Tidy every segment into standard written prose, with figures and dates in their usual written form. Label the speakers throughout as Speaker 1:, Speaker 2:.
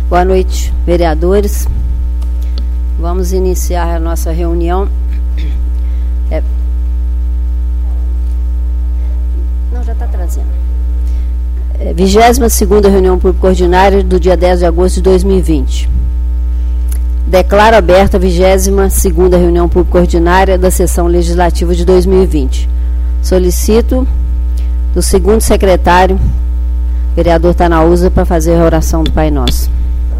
Speaker 1: Boa noite, vereadores. Vamos iniciar a nossa reunião. Não, já está trazendo. 22ª reunião pública ordinária do dia 10 de agosto de 2020. Declaro aberta a 22ª reunião pública ordinária da sessão legislativa de 2020. Solicito do segundo secretário, vereador Tanaúza, para fazer a oração do Pai Nosso.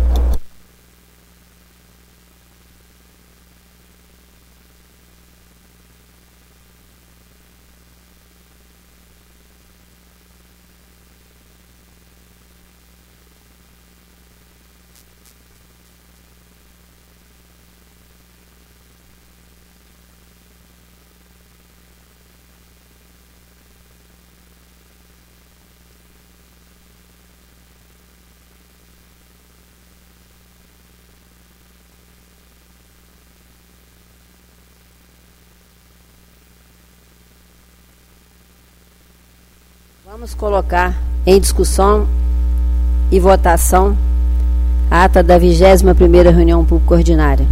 Speaker 1: Vamos colocar em discussão e votação a ata da 21ª reunião pública ordinária.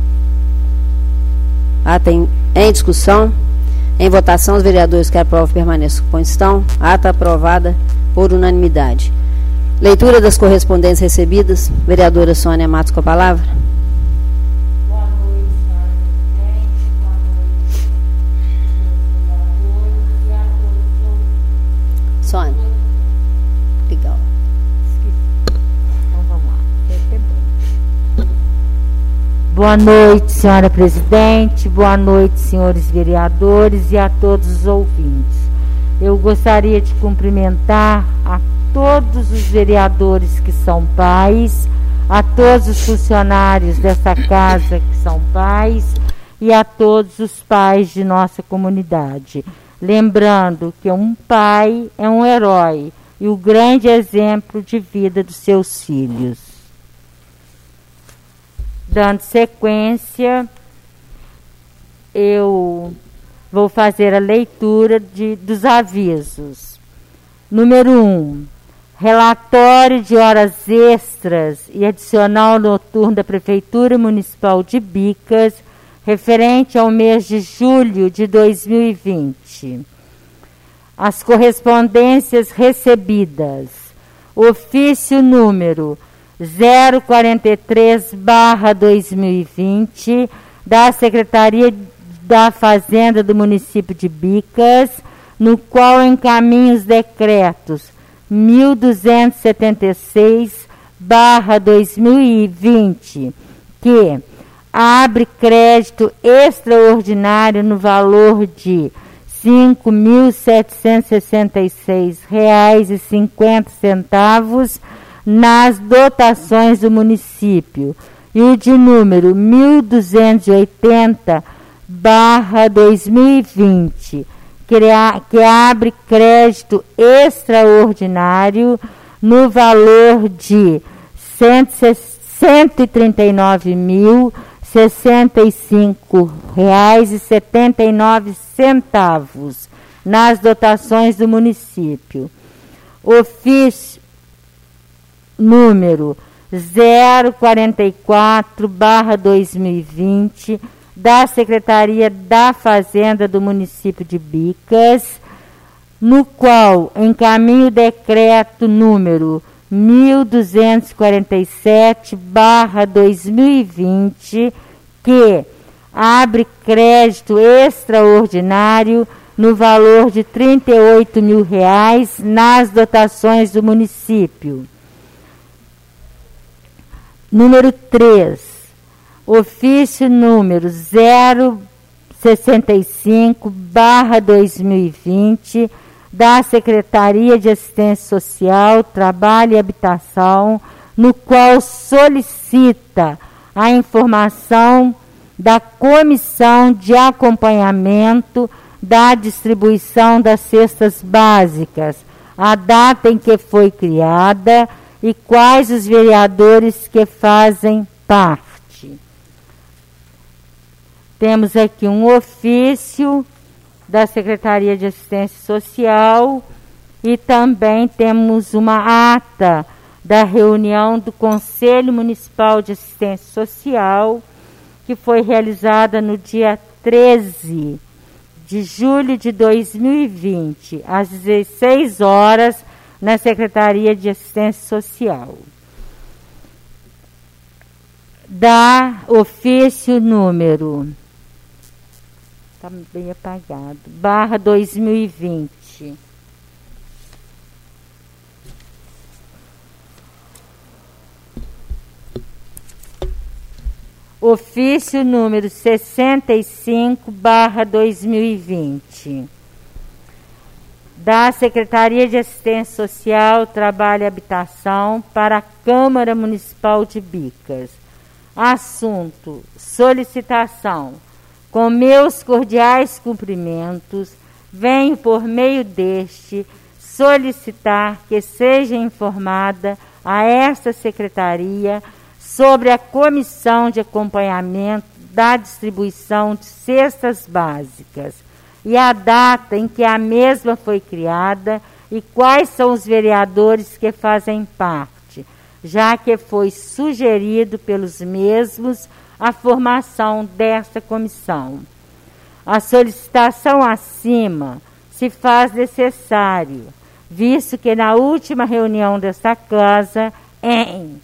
Speaker 1: Ata em discussão, em votação, os vereadores que aprovam permaneçam como estão. Ata aprovada por unanimidade. Leitura das correspondências recebidas. Vereadora Sônia Matos com a palavra. Sônia. Legal.
Speaker 2: Então vamos lá. Boa noite, senhora presidente. Boa noite, senhores vereadores e a todos os ouvintes. Eu gostaria de cumprimentar a todos os vereadores que são pais, a todos os funcionários dessa casa que são pais e a todos os pais de nossa comunidade. Lembrando que um pai é um herói e o grande exemplo de vida dos seus filhos. Dando sequência, eu vou fazer a leitura dos avisos. Número 1. Relatório de horas extras e adicional noturno da Prefeitura Municipal de Bicas, referente ao mês de julho de 2020. As correspondências recebidas. Ofício número 043/2020 da Secretaria da Fazenda do município de Bicas, no qual encaminha os decretos 1276/2020, que abre crédito extraordinário no valor de R$ 5.766,50 nas dotações do município, e o de número 1280/2020, que abre crédito extraordinário no valor de R$ 139.065,79 nas dotações do município. Ofício número 044/2020 da Secretaria da Fazenda do município de Bicas, no qual encaminha o decreto número 1247/2020, que abre crédito extraordinário no valor de R$ 38.000 nas dotações do município. Número 3. Ofício número 065/2020 da Secretaria de Assistência Social, Trabalho e Habitação, no qual solicita a informação da Comissão de Acompanhamento da Distribuição das Cestas Básicas, a data em que foi criada e quais os vereadores que fazem parte. Temos aqui um ofício da Secretaria de Assistência Social e também temos uma ata da reunião do Conselho Municipal de Assistência Social, que foi realizada no dia 13 de julho de 2020, às 16 horas, na Secretaria de Assistência Social. Da ofício número, está bem apagado, /2020. Ofício número 65/2020. Da Secretaria de Assistência Social, Trabalho e Habitação para a Câmara Municipal de Bicas. Assunto: solicitação. Com meus cordiais cumprimentos, venho por meio deste solicitar que seja informada a esta Secretaria sobre a comissão de acompanhamento da distribuição de cestas básicas e a data em que a mesma foi criada e quais são os vereadores que fazem parte, já que foi sugerido pelos mesmos a formação desta comissão. A solicitação acima se faz necessário, visto que na última reunião desta casa, em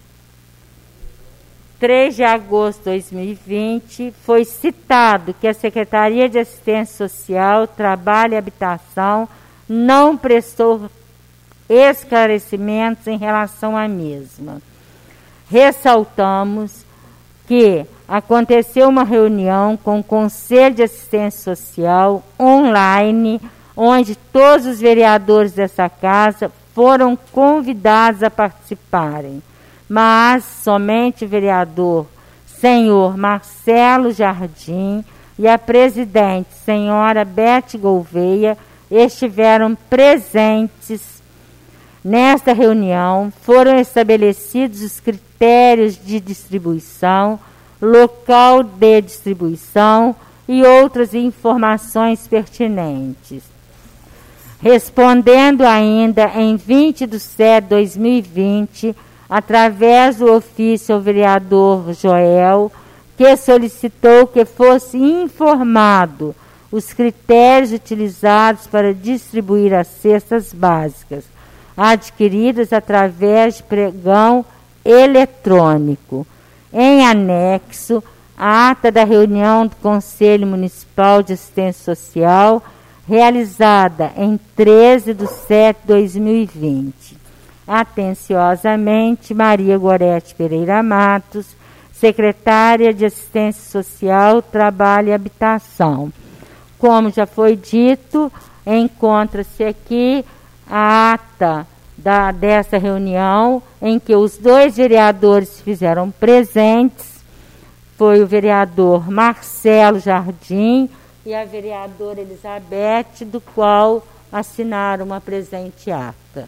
Speaker 2: 3 de agosto de 2020, foi citado que a Secretaria de Assistência Social, Trabalho e Habitação não prestou esclarecimentos em relação à mesma. Ressaltamos que aconteceu uma reunião com o Conselho de Assistência Social online, onde todos os vereadores dessa casa foram convidados a participarem, mas somente o vereador senhor Marcelo Jardim e a presidente senhora Beth Gouveia estiveram presentes. Nesta reunião foram estabelecidos os critérios de distribuição, local de distribuição e outras informações pertinentes. Respondendo ainda em 20 de setembro de 2020, através do ofício ao vereador Joel, que solicitou que fosse informado os critérios utilizados para distribuir as cestas básicas, adquiridas através de pregão eletrônico. Em anexo, a ata da reunião do Conselho Municipal de Assistência Social, realizada em 13 de setembro de 2020. Atenciosamente, Maria Gorete Pereira Matos, secretária de Assistência Social, Trabalho e Habitação. Como já foi dito, encontra-se aqui a ata dessa reunião, em que os 2 vereadores fizeram presentes, foi o vereador Marcelo Jardim e a vereadora Elizabeth, do qual assinaram a presente ata.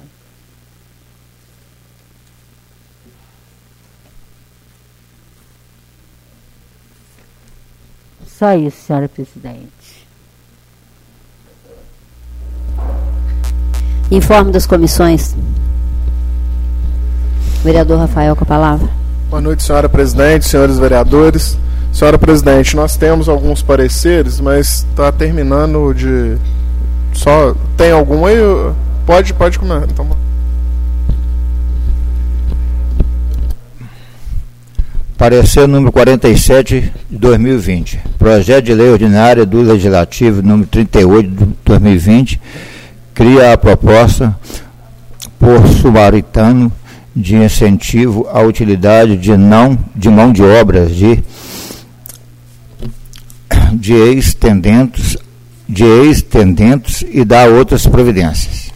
Speaker 2: Só isso, senhora presidente.
Speaker 1: Informe das comissões. Vereador Rafael, com a palavra.
Speaker 3: Boa noite, senhora presidente, senhores vereadores. Senhora presidente, nós temos alguns pareceres, mas está terminando de... Só tem algum aí? Pode começar. Então...
Speaker 4: Parecer número 47 de 2020. Projeto de lei ordinária do Legislativo número 38 de 2020 cria a proposta por sumaritano de incentivo à utilidade de mão de obras de ex-tendentes e dá outras providências.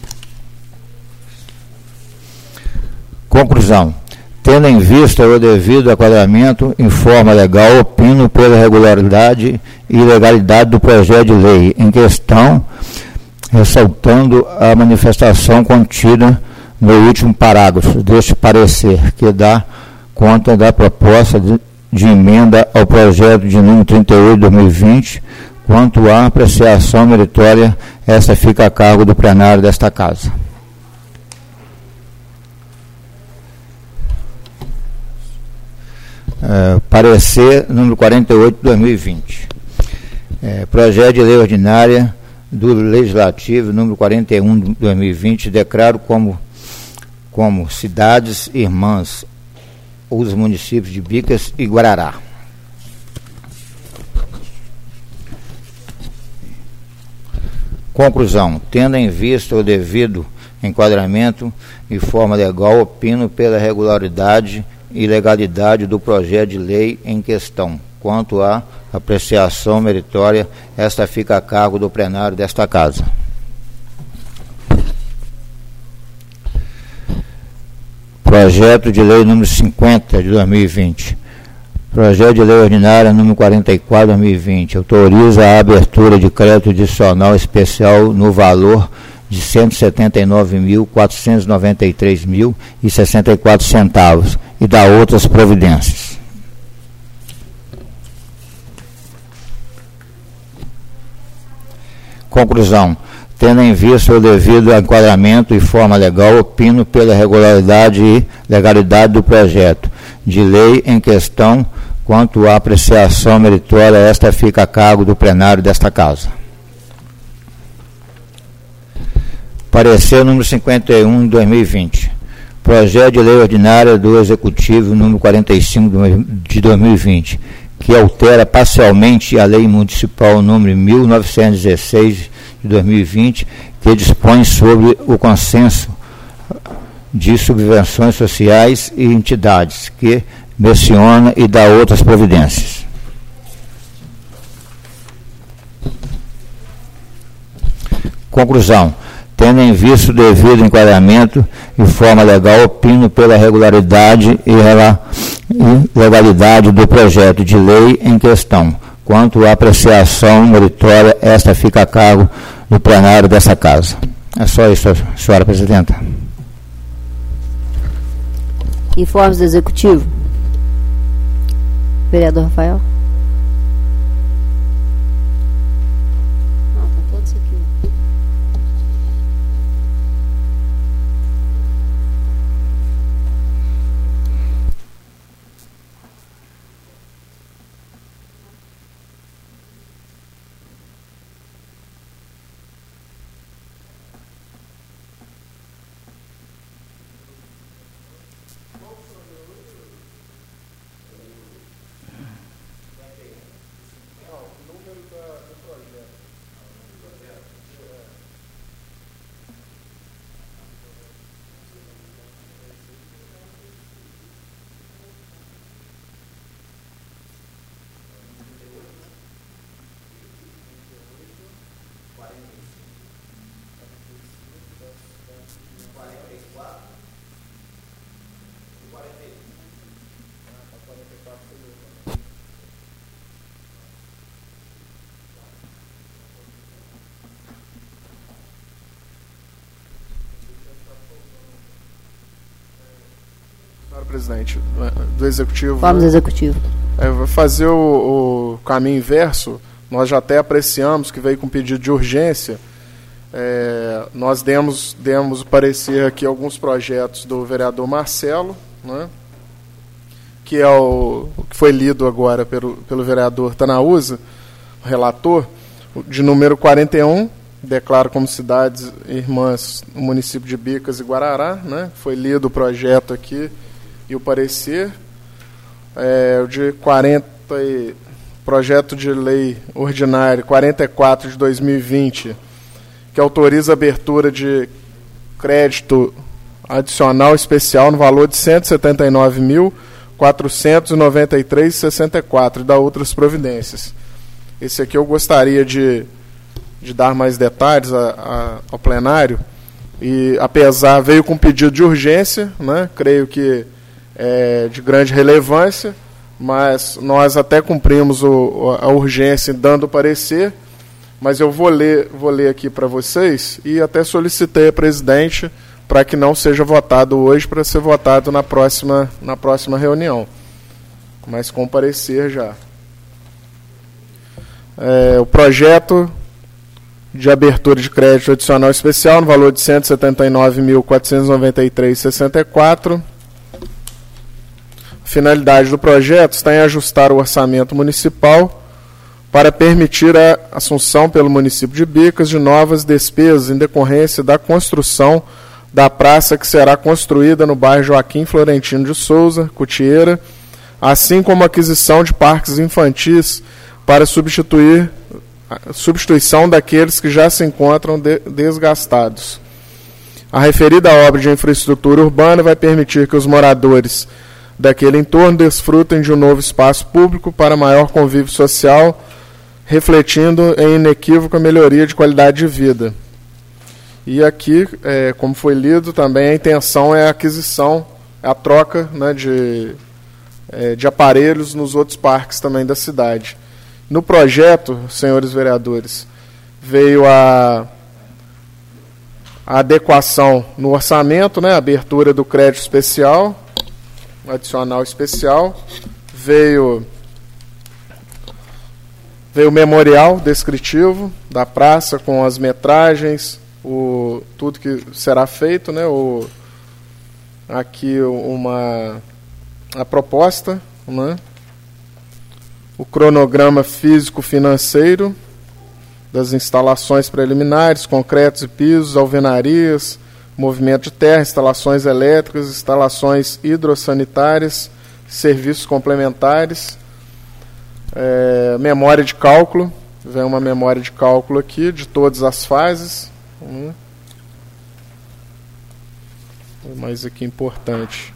Speaker 4: Conclusão. Tendo em vista o devido enquadramento em forma legal, opino pela regularidade e legalidade do projeto de lei em questão, ressaltando a manifestação contida no último parágrafo deste parecer, que dá conta da proposta de emenda ao projeto de número 38 de 2020, quanto à apreciação meritória, essa fica a cargo do plenário desta casa. Parecer número 48 de 2020. Projeto de lei ordinária do Legislativo número 41 de 2020, declaro como cidades irmãs os municípios de Bicas e Guarará. Conclusão. Tendo em vista o devido enquadramento e forma legal, opino pela regularidade e legalidade do projeto de lei em questão. Quanto à apreciação meritória, esta fica a cargo do plenário desta Casa. Projeto de lei número 50 de 2020. Projeto de lei ordinária número 44 de 2020. Autoriza a abertura de crédito adicional especial no valor de R$ 179.493,64 e dá outras providências. Conclusão. Tendo em vista o devido enquadramento e forma legal, opino pela regularidade e legalidade do projeto de lei em questão. Quanto à apreciação meritória, esta fica a cargo do plenário desta Casa. Parecer número 51 de 2020. Projeto de lei ordinária do Executivo número 45 de 2020, que altera parcialmente a lei municipal número 1916 de 2020, que dispõe sobre o consenso de subvenções sociais e entidades, que menciona e dá outras providências. Conclusão. Tendo em vista o devido enquadramento e forma legal, opino pela regularidade e legalidade do projeto de lei em questão. Quanto à apreciação meritória, esta fica a cargo do plenário dessa Casa. É só isso, senhora presidenta.
Speaker 1: Informes do Executivo. Vereador Rafael. Não, com todos aqui.
Speaker 3: Senhora presidente, do Executivo.
Speaker 1: Vamos, Executivo.
Speaker 3: Vai fazer o caminho inverso. Nós já até apreciamos que veio com pedido de urgência. Nós demos o parecer aqui alguns projetos do vereador Marcelo, né, que é o que foi lido agora pelo vereador Tanaúza, o relator, de número 41, declaro como cidades irmãs o município de Bicas e Guarará, né, foi lido o projeto aqui e o parecer. O de projeto de lei ordinário 44 de 2020, que autoriza a abertura de crédito adicional especial no valor de R$ 179.493,64 e dá outras providências. Esse aqui eu gostaria de dar mais detalhes ao plenário, e apesar, veio com pedido de urgência, né, creio que é de grande relevância, mas nós até cumprimos a urgência dando o parecer, mas eu vou ler aqui para vocês, e até solicitei a presidente para que não seja votado hoje, para ser votado na próxima reunião, mas com parecer já. O projeto de abertura de crédito adicional especial no valor de R$ 179.493,64, finalidade do projeto está em ajustar o orçamento municipal para permitir a assunção pelo município de Bicas de novas despesas em decorrência da construção da praça que será construída no bairro Joaquim Florentino de Souza, Cutieira, assim como a aquisição de parques infantis para substituição daqueles que já se encontram desgastados. A referida obra de infraestrutura urbana vai permitir que os moradores daquele entorno desfrutem de um novo espaço público para maior convívio social, refletindo em inequívoca melhoria de qualidade de vida. E aqui, como foi lido, também a intenção é a aquisição, a troca, né, de aparelhos nos outros parques também da cidade. No projeto, senhores vereadores, veio a adequação no orçamento, né, a abertura do crédito especial, adicional especial, veio o memorial descritivo da praça com as metragens, tudo que será feito, né, aqui a proposta, né, o cronograma físico-financeiro das instalações preliminares, concretos e pisos, alvenarias, movimento de terra, instalações elétricas, instalações hidrossanitárias, serviços complementares, memória de cálculo, vem uma memória de cálculo aqui de todas as fases, mais aqui importante.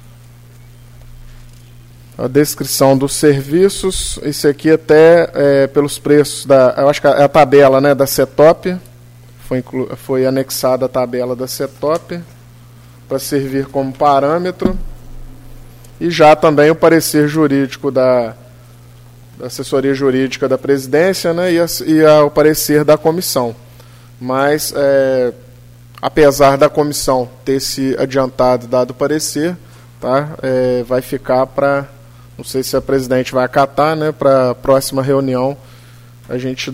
Speaker 3: A descrição dos serviços, esse aqui até pelos preços eu acho que é a tabela, né, da CETOP, foi anexada a tabela da CETOP para servir como parâmetro, e já também o parecer jurídico da assessoria jurídica da presidência, né, e o parecer da comissão. Mas, apesar da comissão ter se adiantado e dado o parecer, tá, vai ficar para, não sei se a presidente vai acatar, né, para a próxima reunião a gente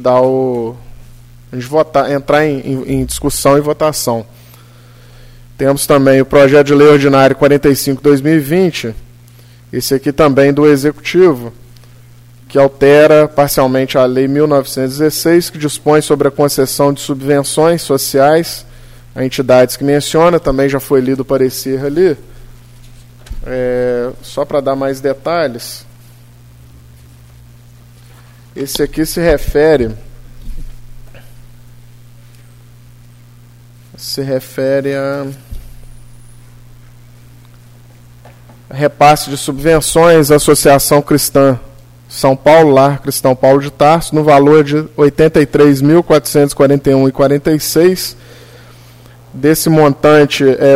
Speaker 3: entrar em discussão e votação. Temos também o projeto de lei ordinário 45/2020, esse aqui também do Executivo, que altera parcialmente a Lei 1916, que dispõe sobre a concessão de subvenções sociais a entidades que menciona, também já foi lido o parecer ali. Só para dar mais detalhes, esse aqui se refere a repasse de subvenções à Associação Cristã São Paulo, Lar Cristão Paulo de Tarso, no valor de R$ 83.441,46. Desse montante, R$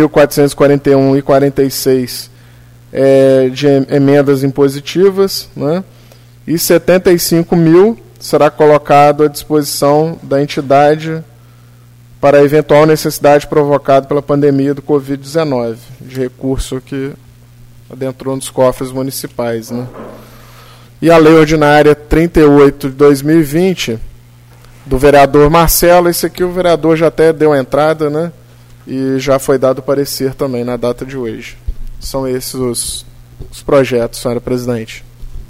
Speaker 3: 8.441,46 de emendas impositivas, né? E R$ 75.000 será colocado à disposição da entidade para a eventual necessidade provocada pela pandemia do Covid-19, de recurso que adentrou nos cofres municipais, né? E a Lei Ordinária 38/2020, do vereador Marcelo, esse aqui o vereador já até deu a entrada, né? E já foi dado o parecer também na data de hoje. São esses os projetos, senhora presidente.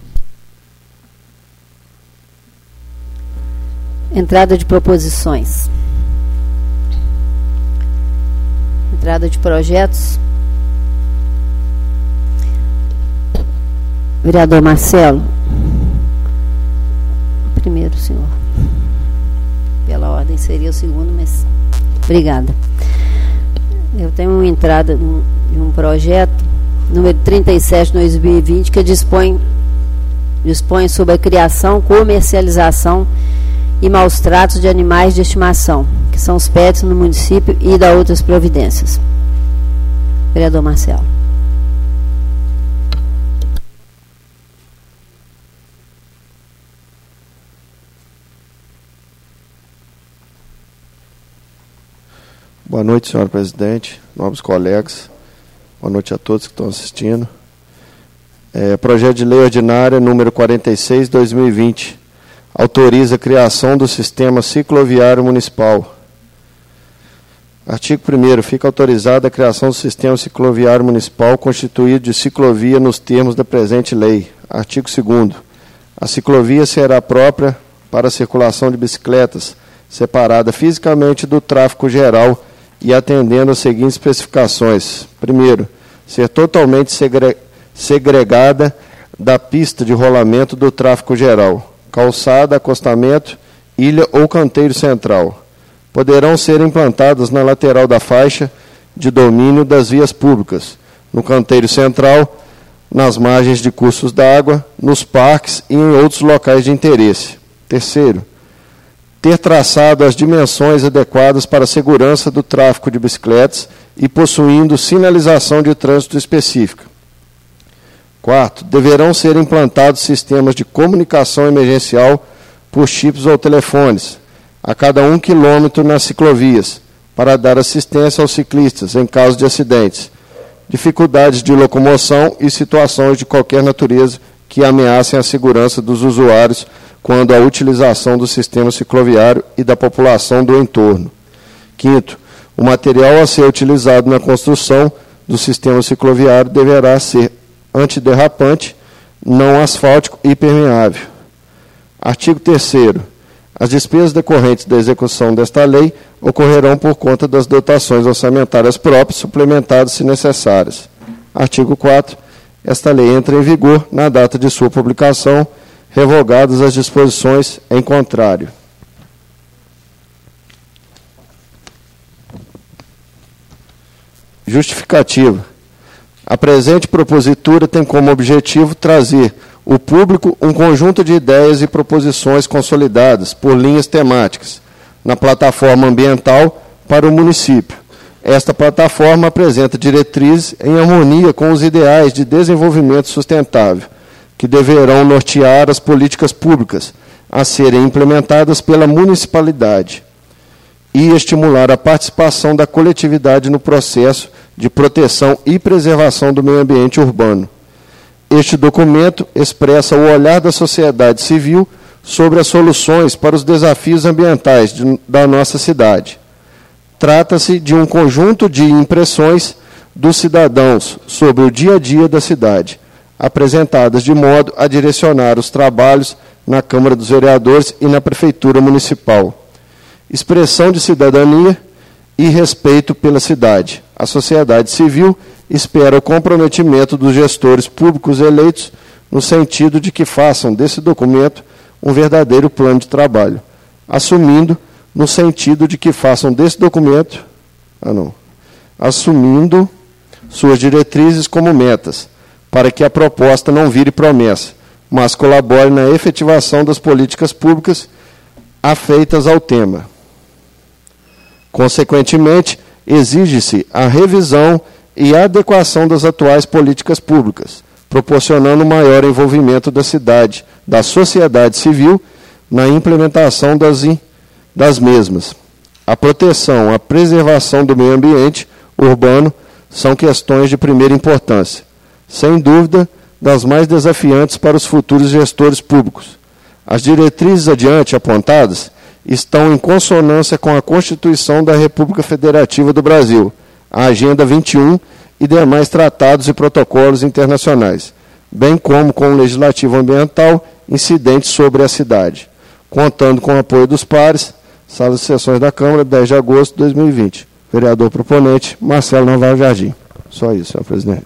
Speaker 1: Entrada de proposições. Entrada de projetos. Vereador Marcelo. Primeiro, senhor. Pela ordem seria o segundo, mas obrigada. Eu tenho uma entrada de um projeto, número 37/2020, que dispõe sobre a criação, comercialização e maus tratos de animais de estimação, que são os pets no município, e da outras providências. Vereador Marcelo.
Speaker 5: Boa noite, senhora presidente, nobres colegas. Boa noite a todos que estão assistindo. Projeto de lei ordinária número 46/2020. Autoriza a criação do sistema cicloviário municipal. Artigo 1º. Fica autorizada a criação do sistema cicloviário municipal constituído de ciclovia nos termos da presente lei. Artigo 2º. A ciclovia será própria para a circulação de bicicletas, separada fisicamente do tráfego geral e atendendo às seguintes especificações. Primeiro, ser totalmente segregada da pista de rolamento do tráfego geral, calçada, acostamento, ilha ou canteiro central. Poderão ser implantadas na lateral da faixa de domínio das vias públicas, no canteiro central, nas margens de cursos d'água, nos parques e em outros locais de interesse. Terceiro, ter traçado as dimensões adequadas para a segurança do tráfego de bicicletas e possuindo sinalização de trânsito específica. Quarto, deverão ser implantados sistemas de comunicação emergencial por chips ou telefones, a cada 1 quilômetro nas ciclovias, para dar assistência aos ciclistas em caso de acidentes, dificuldades de locomoção e situações de qualquer natureza que ameacem a segurança dos usuários quando a utilização do sistema cicloviário e da população do entorno. Quinto, o material a ser utilizado na construção do sistema cicloviário deverá ser antiderrapante, não asfáltico e permeável. Artigo 3º. As despesas decorrentes da execução desta lei ocorrerão por conta das dotações orçamentárias próprias, suplementadas se necessárias. Artigo 4º. Esta lei entra em vigor na data de sua publicação, revogadas as disposições em contrário. Justificativa. A presente propositura tem como objetivo trazer ao público um conjunto de ideias e proposições consolidadas por linhas temáticas na plataforma ambiental para o município. Esta plataforma apresenta diretrizes em harmonia com os ideais de desenvolvimento sustentável, que deverão nortear as políticas públicas a serem implementadas pela municipalidade e estimular a participação da coletividade no processo de proteção e preservação do meio ambiente urbano. Este documento expressa o olhar da sociedade civil sobre as soluções para os desafios ambientais da nossa cidade. Trata-se de um conjunto de impressões dos cidadãos sobre o dia a dia da cidade, apresentadas de modo a direcionar os trabalhos na Câmara dos Vereadores e na Prefeitura Municipal. Expressão de cidadania e respeito pela cidade. A sociedade civil espera o comprometimento dos gestores públicos eleitos no sentido de que façam desse documento um verdadeiro plano de trabalho, assumindo no sentido de que façam desse documento, assumindo suas diretrizes como metas, para que a proposta não vire promessa, mas colabore na efetivação das políticas públicas afeitas ao tema. Consequentemente, exige-se a revisão e adequação das atuais políticas públicas, proporcionando maior envolvimento da cidade, da sociedade civil, na implementação das mesmas. A proteção, a preservação do meio ambiente urbano são questões de primeira importância, sem dúvida, das mais desafiantes para os futuros gestores públicos. As diretrizes adiante apontadas estão em consonância com a Constituição da República Federativa do Brasil, a Agenda 21 e demais tratados e protocolos internacionais, bem como com o legislativo ambiental incidente sobre a cidade, contando com o apoio dos pares. Sala de Sessões da Câmara, 10 de agosto de 2020. Vereador proponente, Marcelo Navarro Jardim. Só isso, senhor presidente.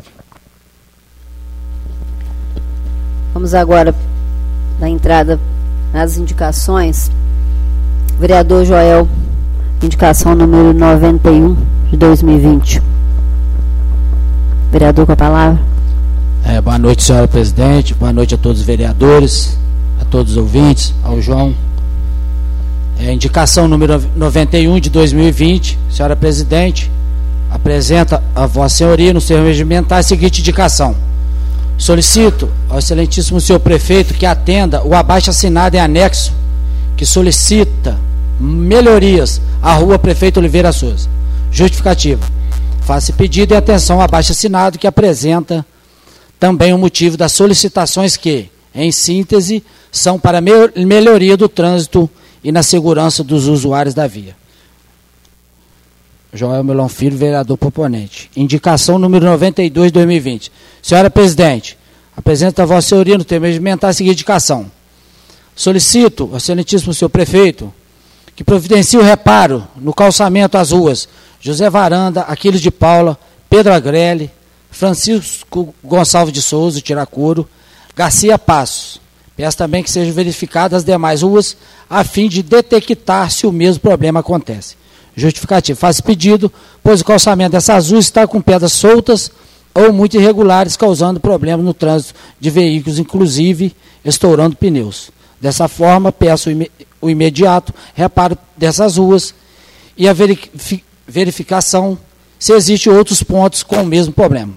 Speaker 1: Vamos agora dar entrada nas indicações. Vereador Joel, indicação número 91 de 2020. Vereador, com a palavra.
Speaker 6: Boa noite, senhora presidente. Boa noite a todos os vereadores, a todos os ouvintes, ao João. Indicação número 91 de 2020, senhora presidente, apresenta a vossa senhoria no seu regimentar a seguinte indicação. Solicito ao excelentíssimo senhor prefeito que atenda o abaixo-assinado em anexo que solicita melhorias à rua Prefeito Oliveira Souza. Justificativa. Faça pedido e atenção ao abaixo-assinado que apresenta também o motivo das solicitações que, em síntese, são para melhoria do trânsito e na segurança dos usuários da via. Joel Milão Filho, vereador proponente. Indicação número 92, 2020. Senhora Presidente, apresento a Vossa Senhoria no termo regimentar a seguinte indicação. Solicito, excelentíssimo senhor prefeito, que providencie o reparo no calçamento às ruas José Varanda, Aquiles de Paula, Pedro Agrelli, Francisco Gonçalves de Souza, Tiracuro, Garcia Passos. Peço também que sejam verificadas as demais ruas, a fim de detectar se o mesmo problema acontece. Justificativo. Faz pedido, pois o calçamento dessas ruas está com pedras soltas ou muito irregulares, causando problemas no trânsito de veículos, inclusive estourando pneus. Dessa forma, peço o imediato reparo dessas ruas e a verificação se existem outros pontos com o mesmo problema.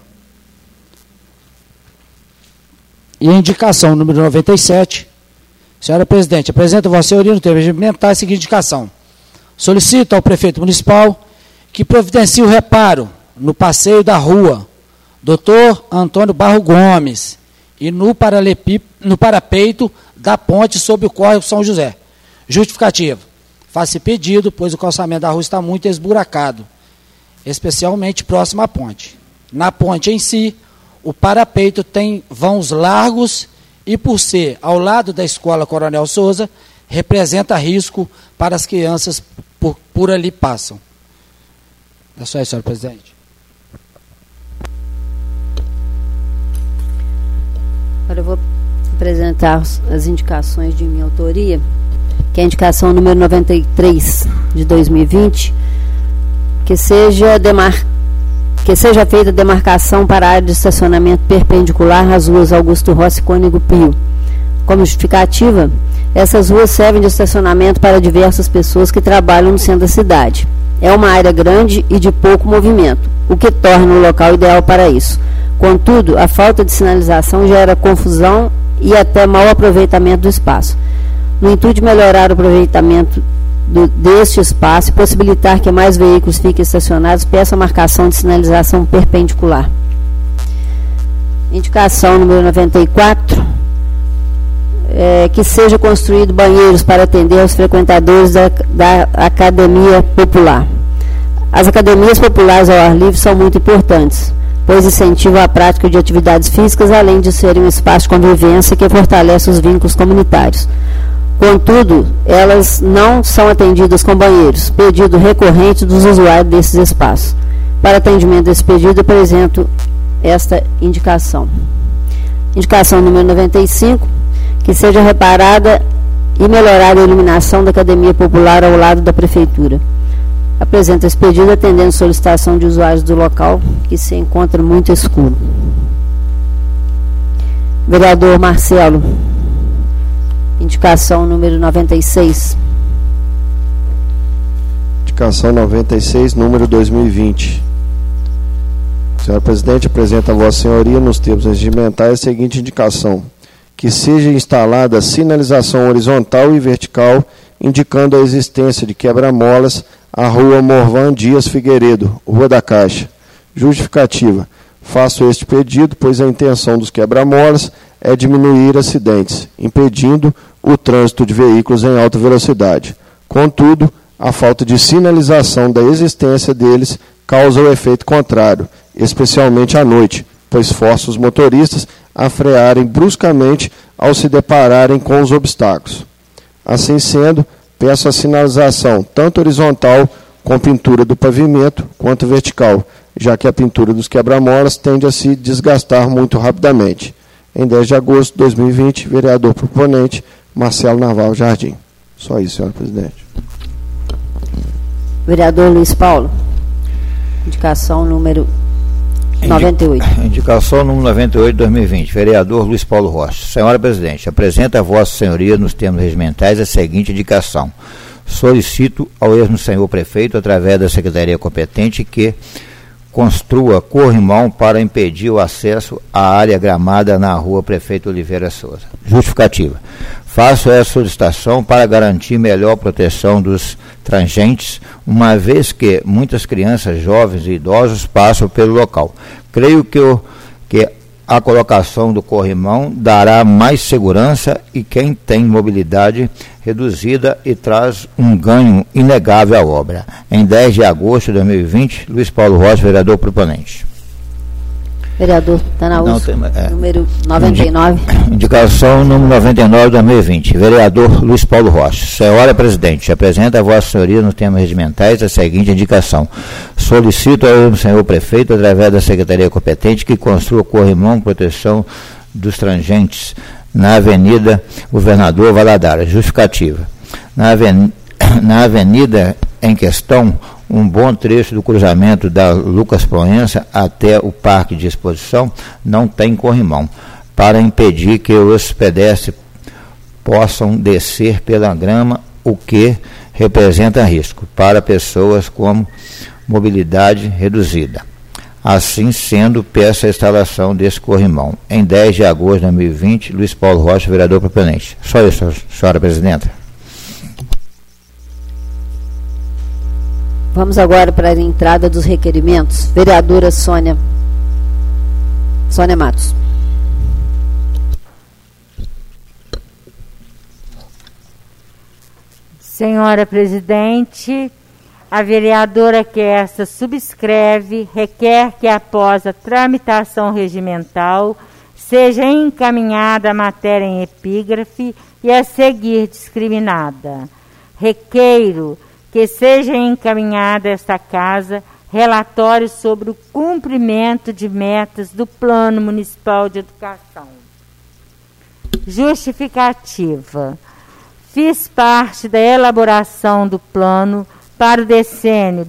Speaker 6: E a indicação número 97. Senhora Presidente, apresento a Vossa Senhoria no termo regimentar a seguinte indicação. Solicito ao prefeito municipal que providencie o reparo no passeio da rua Dr. Antônio Barro Gomes e no parapeito da ponte sobre o córrego São José. Justificativo. Faça pedido, pois o calçamento da rua está muito esburacado, especialmente próximo à ponte. Na ponte em si, o parapeito tem vãos largos e, por ser ao lado da Escola Coronel Souza, representa risco para as crianças por ali passam. É só isso, senhor presidente.
Speaker 1: Agora eu vou apresentar as indicações de minha autoria, que é a indicação número 93 de 2020, que seja feita a demarcação para a área de estacionamento perpendicular às ruas Augusto Rossi e Cônego Pio. Como justificativa, essas ruas servem de estacionamento para diversas pessoas que trabalham no centro da cidade. É uma área grande e de pouco movimento, o que torna o local ideal para isso. Contudo, a falta de sinalização gera confusão e até mau aproveitamento do espaço. No intuito de melhorar o aproveitamento deste espaço e possibilitar que mais veículos fiquem estacionados, peço a marcação de sinalização perpendicular. Indicação número 94, que seja construído banheiros para atender aos frequentadores da academia popular. As academias populares ao ar livre são muito importantes, pois incentivam a prática de atividades físicas, além de serem um espaço de convivência que fortalece os vínculos comunitários. Contudo, elas não são atendidas com banheiros, pedido recorrente dos usuários desses espaços. Para atendimento desse pedido, apresento esta indicação. Indicação número 95, que seja reparada e melhorada a iluminação da academia popular ao lado da prefeitura. Apresento esse pedido atendendo solicitação de usuários do local, que se encontra muito escuro. Vereador Marcelo. Indicação número 96.
Speaker 5: Indicação 96, número 2020. Senhora Presidente, apresenta a Vossa Senhoria, nos termos regimentais, a seguinte indicação. Que seja instalada sinalização horizontal e vertical, indicando a existência de quebra-molas à rua Morvan Dias Figueiredo, Rua da Caixa. Justificativa. Faço este pedido, pois a intenção dos quebra-molas é diminuir acidentes, impedindo o trânsito de veículos em alta velocidade. Contudo, a falta de sinalização da existência deles causa o efeito contrário, especialmente à noite, pois força os motoristas a frearem bruscamente ao se depararem com os obstáculos. Assim sendo, peço a sinalização tanto horizontal com pintura do pavimento quanto vertical, já que a pintura dos quebra-molas tende a se desgastar muito rapidamente. Em 10 de agosto de 2020, vereador proponente, Marcelo Naval Jardim. Só isso, senhora Presidente.
Speaker 1: Vereador Luiz Paulo. Indicação número 98.
Speaker 4: Indicação número 98 de 2020. Vereador Luiz Paulo Rocha. Senhora Presidente, apresenta a Vossa Senhoria, nos termos regimentais, a seguinte indicação. Solicito ao ex-senhor prefeito, através da Secretaria competente, que construa corrimão para impedir o acesso à área gramada na rua Prefeito Oliveira Souza. Justificativa. Faço essa solicitação para garantir melhor proteção dos tangentes, uma vez que muitas crianças, jovens e idosos passam pelo local. Creio que a colocação do corrimão dará mais segurança e quem tem mobilidade reduzida e traz um ganho inegável à obra. Em 10 de agosto de 2020, Luiz Paulo Rocha, vereador proponente.
Speaker 1: Vereador Tanaúso, número 99.
Speaker 4: Indicação número 99 de 2020. Vereador Luiz Paulo Rocha. Senhora Presidente, apresenta a Vossa Senhoria nos termos regimentais a seguinte indicação. Solicito ao senhor prefeito, através da Secretaria competente, que construa corrimão de proteção dos tangentes na Avenida Governador Valadares. Justificativa. Na avenida em questão, um bom trecho do cruzamento da Lucas Proença até o Parque de Exposição não tem corrimão, para impedir que os pedestres possam descer pela grama, o que representa risco para pessoas com mobilidade reduzida. Assim sendo, peço a instalação desse corrimão. Em 10 de agosto de 2020, Luiz Paulo Rocha, vereador proponente. Só isso, senhora presidenta.
Speaker 1: Vamos agora para a entrada dos requerimentos. Vereadora Sônia Matos.
Speaker 2: Senhora Presidente, a vereadora que esta subscreve requer que após a tramitação regimental seja encaminhada a matéria em epígrafe e a seguir discriminada. Requeiro que seja encaminhada a esta casa relatório sobre o cumprimento de metas do Plano Municipal de Educação. Justificativa. Fiz parte da elaboração do plano para o decênio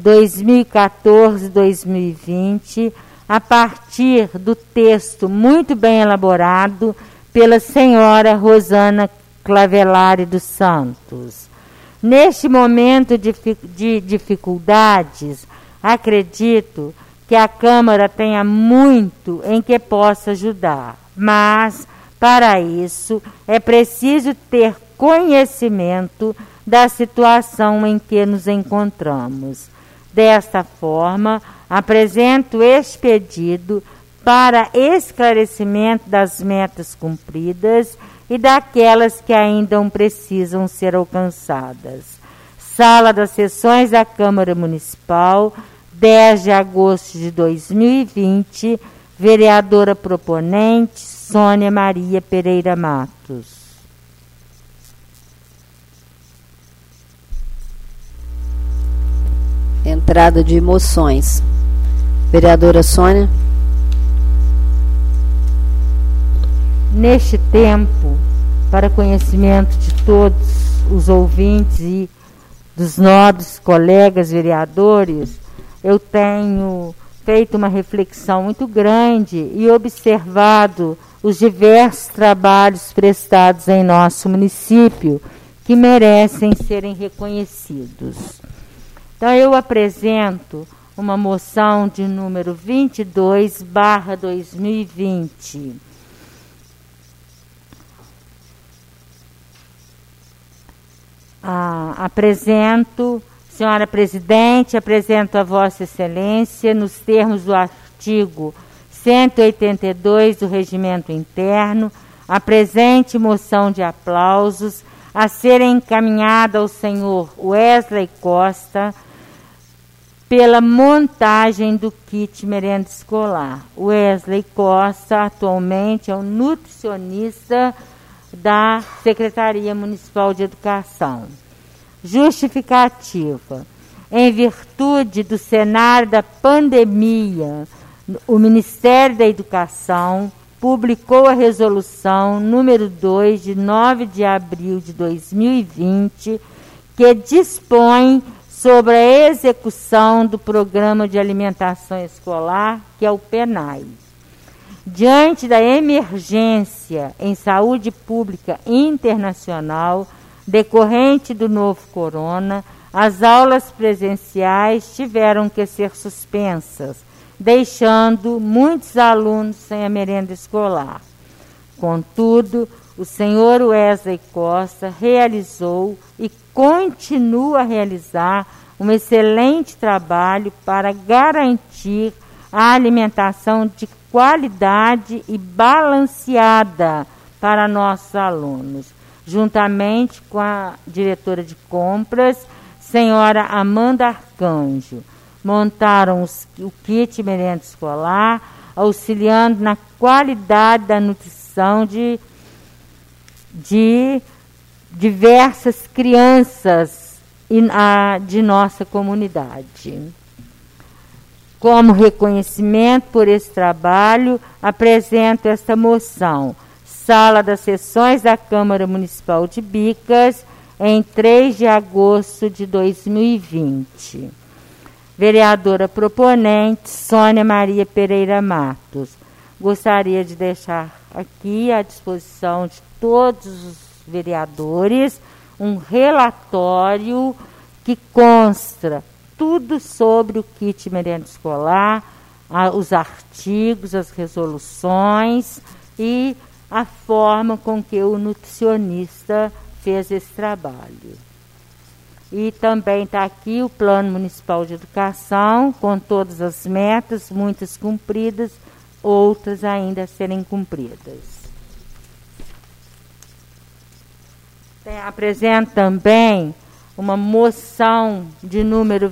Speaker 2: 2014-2020, a partir do texto muito bem elaborado pela senhora Rosana Clavellari dos Santos. Neste momento de dificuldades, acredito que a Câmara tenha muito em que possa ajudar, mas, para isso, é preciso ter conhecimento da situação em que nos encontramos. Desta forma, apresento este pedido para esclarecimento das metas cumpridas e daquelas que ainda precisam ser alcançadas. Sala das Sessões da Câmara Municipal, 10 de agosto de 2020, vereadora proponente, Sônia Maria Pereira Matos.
Speaker 1: Entrada de moções. Vereadora Sônia.
Speaker 2: Neste tempo, para conhecimento de todos os ouvintes e dos nobres colegas vereadores, eu tenho feito uma reflexão muito grande e observado os diversos trabalhos prestados em nosso município que merecem serem reconhecidos. Então, eu apresento uma moção de número 22/2020. Senhora Presidente, apresento a Vossa Excelência, nos termos do artigo 182 do Regimento Interno, a presente moção de aplausos a ser encaminhada ao senhor Wesley Costa pela montagem do kit merenda escolar. Wesley Costa atualmente é um nutricionista da Secretaria Municipal de Educação. Justificativa. Em virtude do cenário da pandemia, o Ministério da Educação publicou a resolução número 2 de 9 de abril de 2020, que dispõe sobre a execução do Programa de Alimentação Escolar, que é o PENAI. Diante da emergência em saúde pública internacional decorrente do novo corona, as aulas presenciais tiveram que ser suspensas, deixando muitos alunos sem a merenda escolar. Contudo, o senhor Wesley Costa realizou e continua a realizar um excelente trabalho para garantir a alimentação de qualidade e balanceada para nossos alunos, juntamente com a diretora de compras, senhora Amanda Arcanjo. Montaram o kit merenda escolar, auxiliando na qualidade da nutrição de diversas crianças de nossa comunidade. Como reconhecimento por esse trabalho, apresento esta moção. Sala das Sessões da Câmara Municipal de Bicas, em 3 de agosto de 2020. Vereadora proponente, Sônia Maria Pereira Matos. Gostaria de deixar aqui à disposição de todos os vereadores um relatório que consta tudo sobre o kit merenda escolar, os artigos, as resoluções e a forma com que o nutricionista fez esse trabalho. E também está aqui o Plano Municipal de Educação, com todas as metas, muitas cumpridas, outras ainda a serem cumpridas. Apresento também uma moção de número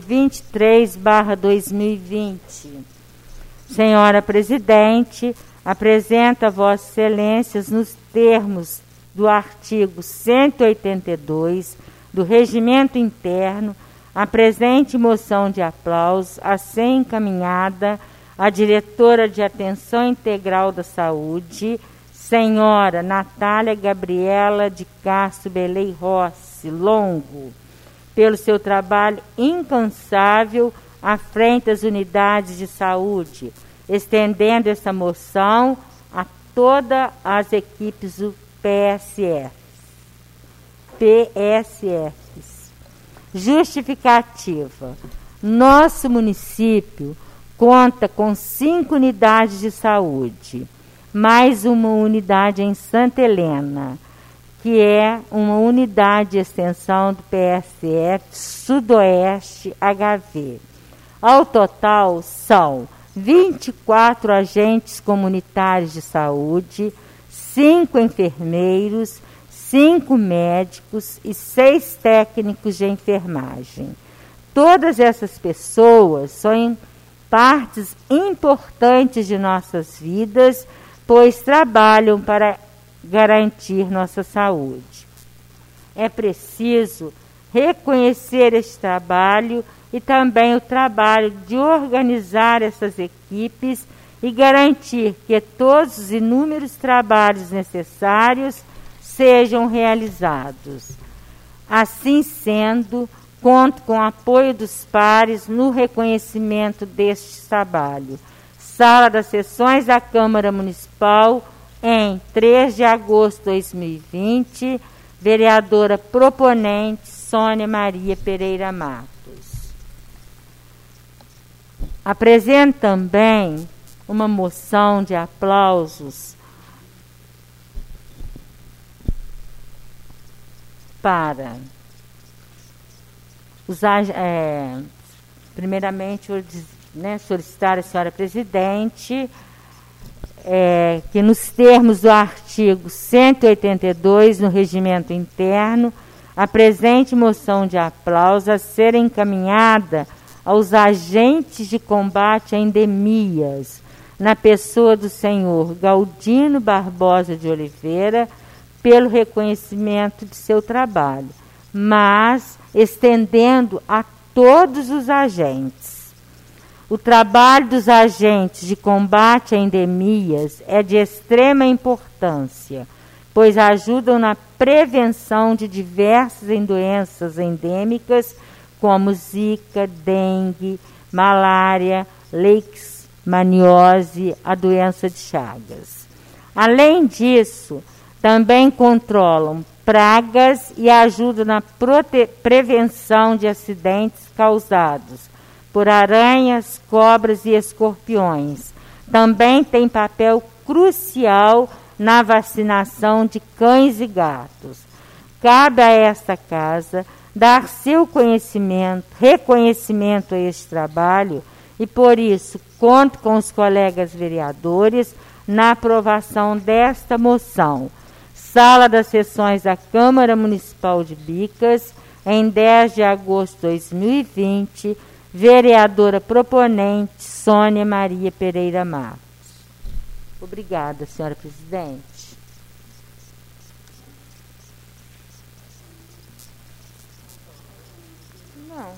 Speaker 2: 23/2020. Senhora Presidente, apresenta a Vossas Excelências, nos termos do artigo 182 do Regimento Interno, a presente moção de aplauso a ser encaminhada à diretora de Atenção Integral da Saúde, senhora Natália Gabriela de Castro Belei Rossi Longo, pelo seu trabalho incansável à frente das unidades de saúde, estendendo essa moção a todas as equipes do PSFs. Justificativa. Nosso município conta com 5 unidades de saúde, mais uma unidade em Santa Helena, que é uma unidade de extensão do PSF Sudoeste HV. Ao total, são 24 agentes comunitários de saúde, 5 enfermeiros, 5 médicos e 6 técnicos de enfermagem. Todas essas pessoas são partes importantes de nossas vidas, pois trabalham para garantir nossa saúde. É preciso reconhecer este trabalho e também o trabalho de organizar essas equipes e garantir que todos os inúmeros trabalhos necessários sejam realizados. Assim sendo, conto com o apoio dos pares no reconhecimento deste trabalho. Sala das Sessões da Câmara Municipal, em 3 de agosto de 2020, vereadora proponente Sônia Maria Pereira Matos. Apresento também uma moção de aplausos para primeiramente, solicitar à senhora Presidente que, nos termos do artigo 182 no Regimento Interno, a presente moção de aplauso a ser encaminhada aos agentes de combate a endemias, na pessoa do senhor Galdino Barbosa de Oliveira, pelo reconhecimento de seu trabalho, mas estendendo a todos os agentes. O trabalho dos agentes de combate a endemias é de extrema importância, pois ajudam na prevenção de diversas doenças endêmicas, como zika, dengue, malária, leishmaniose, a doença de Chagas. Além disso, também controlam pragas e ajudam na prevenção de acidentes causados por aranhas, cobras e escorpiões. Também tem papel crucial na vacinação de cães e gatos. Cabe a esta casa dar seu reconhecimento a este trabalho e, por isso, conto com os colegas vereadores na aprovação desta moção. Sala das Sessões da Câmara Municipal de Bicas, em 10 de agosto de 2020, vereadora proponente Sônia Maria Pereira Marcos. Obrigada, senhora presidente. Não.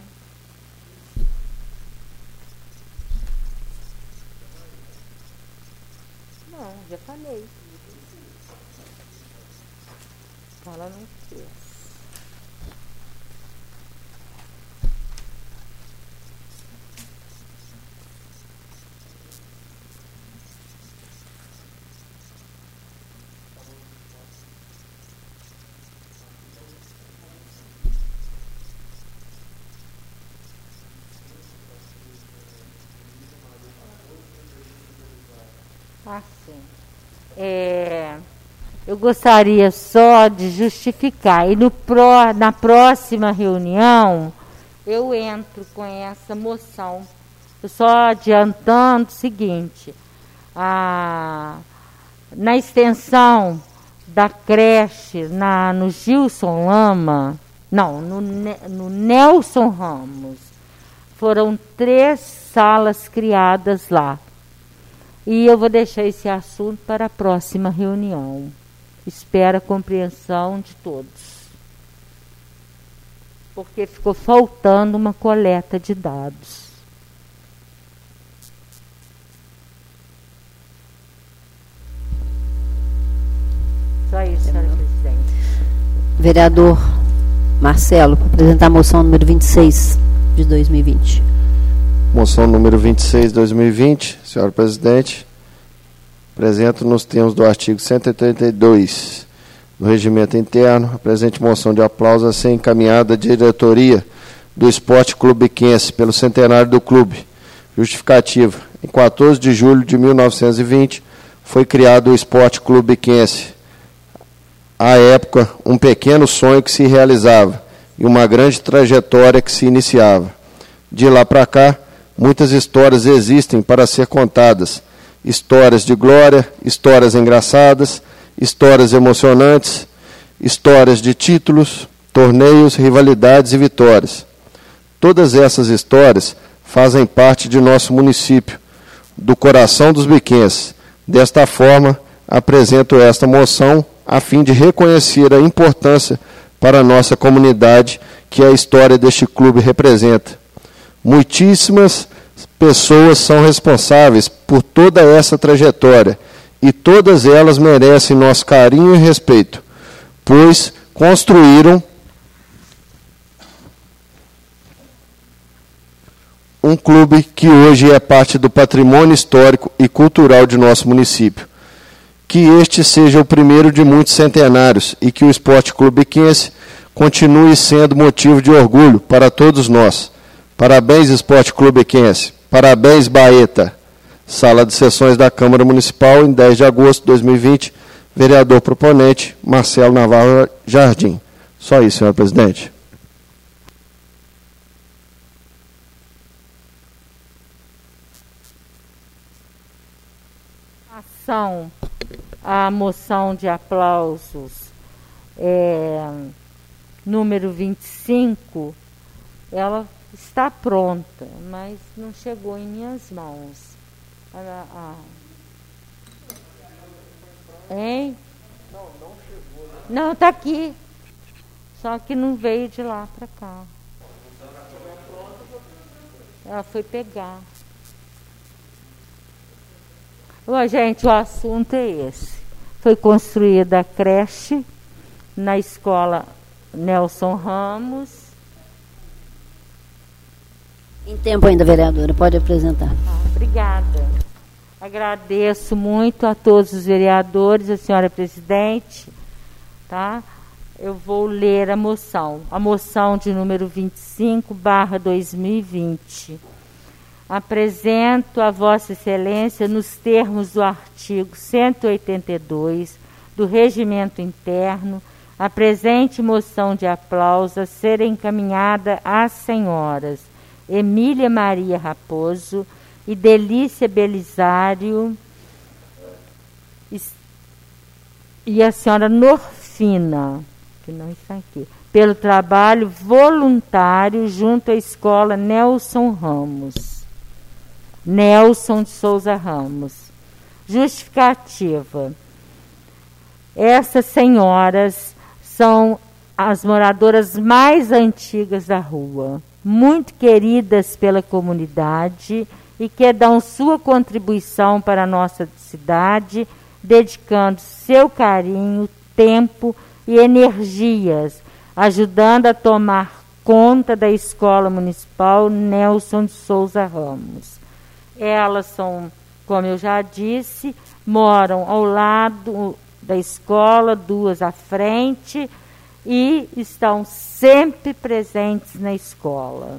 Speaker 2: Não, já falei. Ela não fez. Assim, eu gostaria só de justificar, e na próxima reunião eu entro com essa moção. Eu só adiantando o seguinte, na extensão da creche no Gilson Lama, não, no Nelson Ramos, foram 3 salas criadas lá. E eu vou deixar esse assunto para a próxima reunião. Espero a compreensão de todos. Porque ficou faltando uma coleta de dados. Só isso, senhora presidente.
Speaker 1: Vereador Marcelo, para apresentar a moção número 26 de 2020.
Speaker 5: Moção número 26 de 2020, senhora presidente. Apresento nos termos do artigo 132 do Regimento Interno a presente moção de aplauso a ser encaminhada à diretoria do Esporte Clube Biquense pelo centenário do clube. Justificativa. Em 14 de julho de 1920 foi criado o Esporte Clube Biquense. À época, um pequeno sonho que se realizava e uma grande trajetória que se iniciava. De lá para cá, muitas histórias existem para ser contadas. Histórias de glória, histórias engraçadas, histórias emocionantes, histórias de títulos, torneios, rivalidades e vitórias. Todas essas histórias fazem parte de nosso município, do coração dos biquenses. Desta forma, apresento esta moção a fim de reconhecer a importância para a nossa comunidade que a história deste clube representa. Muitíssimas pessoas são responsáveis por toda essa trajetória e todas elas merecem nosso carinho e respeito, pois construíram um clube que hoje é parte do patrimônio histórico e cultural de nosso município. Que este seja o primeiro de muitos centenários e que o Esporte Clube Biquense continue sendo motivo de orgulho para todos nós. Parabéns, Esporte Clube Biquense. Parabéns, Baeta. Sala de Sessões da Câmara Municipal, em 10 de agosto de 2020. Vereador proponente, Marcelo Navarro Jardim. Só isso, senhor presidente.
Speaker 2: A moção de aplausos número 25, ela está pronta, mas não chegou em minhas mãos. Hein? Não chegou. Não, está aqui. Só que não veio de lá para cá. Ela foi pegar. Bom, gente, o assunto é esse. Foi construída a creche na escola Nelson Ramos.
Speaker 1: Em tempo ainda, vereadora, pode apresentar.
Speaker 2: Obrigada. Agradeço muito a todos os vereadores, a senhora presidente. Tá? Eu vou ler a moção de número 25/2020. Apresento a Vossa Excelência, nos termos do artigo 182 do Regimento Interno, a presente moção de aplauso a ser encaminhada às senhoras Emília Maria Raposo e Delícia Belisário e a senhora Norfina, que não está aqui, pelo trabalho voluntário junto à escola Nelson de Souza Ramos. Justificativa. Essas senhoras são as moradoras mais antigas da rua, muito queridas pela comunidade e que dão sua contribuição para a nossa cidade, dedicando seu carinho, tempo e energias, ajudando a tomar conta da Escola Municipal Nelson de Souza Ramos. Elas são, como eu já disse, moram ao lado da escola, duas à frente, e estão sempre presentes na escola.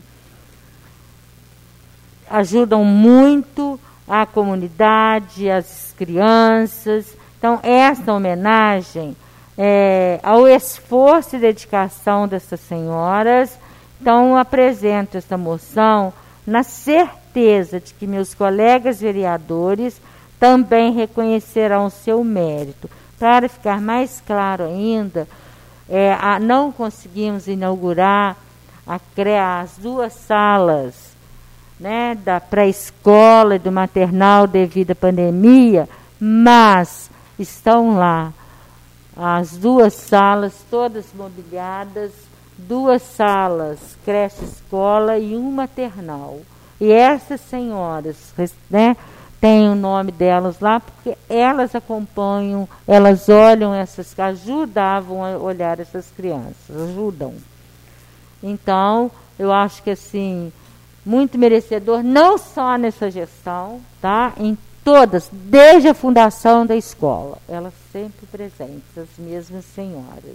Speaker 2: Ajudam muito a comunidade, as crianças. Então, essa homenagem ao esforço e dedicação dessas senhoras. Então, apresento esta moção na certeza de que meus colegas vereadores também reconhecerão o seu mérito. Para ficar mais claro ainda, não conseguimos inaugurar as duas salas, né, da pré-escola e do maternal devido à pandemia, mas estão lá as duas salas todas mobiliadas, duas salas creche-escola e um maternal. E essas senhoras, né, tem o nome delas lá, porque elas acompanham, elas olham ajudavam a olhar essas crianças, ajudam. Então, eu acho que assim, muito merecedor, não só nessa gestão, tá? Em todas, desde a fundação da escola, elas sempre presentes, as mesmas senhoras.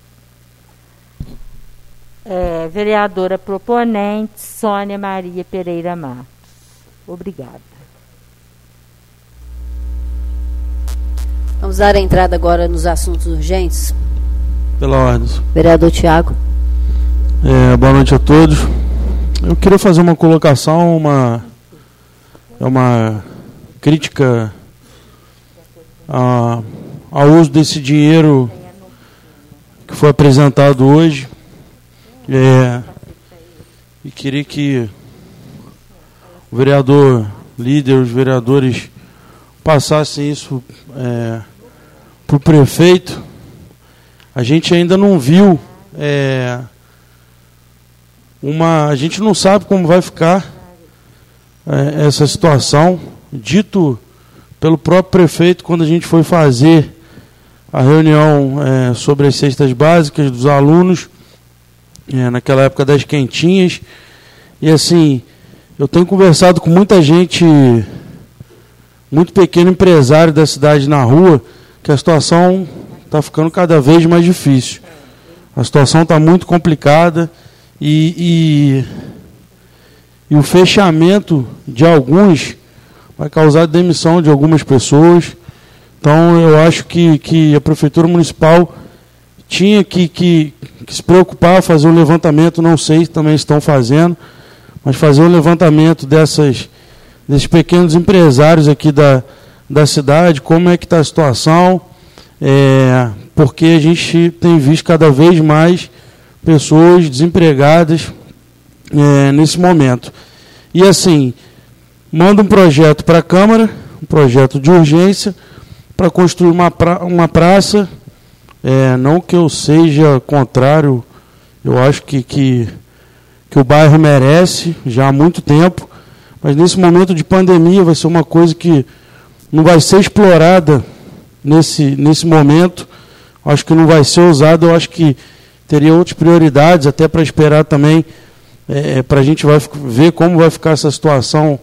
Speaker 2: Vereadora proponente, Sônia Maria Pereira Matos. Obrigada.
Speaker 1: Vamos dar a entrada agora nos assuntos urgentes.
Speaker 7: Pela ordem.
Speaker 1: Vereador Tiago.
Speaker 7: Boa noite a todos. Eu queria fazer uma colocação, uma crítica ao uso desse dinheiro que foi apresentado hoje. E queria que o vereador líder, os vereadores passassem isso para o prefeito. A gente ainda não viu a gente não sabe como vai ficar essa situação, dito pelo próprio prefeito quando a gente foi fazer a reunião sobre as cestas básicas dos alunos, naquela época das quentinhas. E assim, eu tenho conversado com muita gente, muito pequeno empresário da cidade na rua, que a situação está ficando cada vez mais difícil. A situação está muito complicada e o fechamento de alguns vai causar demissão de algumas pessoas. Então, eu acho que a Prefeitura Municipal tinha que se preocupar, fazer um levantamento, não sei se também estão fazendo, mas fazer um levantamento desses pequenos empresários aqui da cidade, como é que está a situação, porque a gente tem visto cada vez mais pessoas desempregadas nesse momento. E assim, manda um projeto para a Câmara, um projeto de urgência, para construir uma praça, não que eu seja contrário, eu acho que o bairro merece já há muito tempo, mas nesse momento de pandemia vai ser uma coisa que não vai ser explorada nesse momento, acho que não vai ser usada, eu acho que teria outras prioridades, até para esperar também, para a gente ver como vai ficar essa situação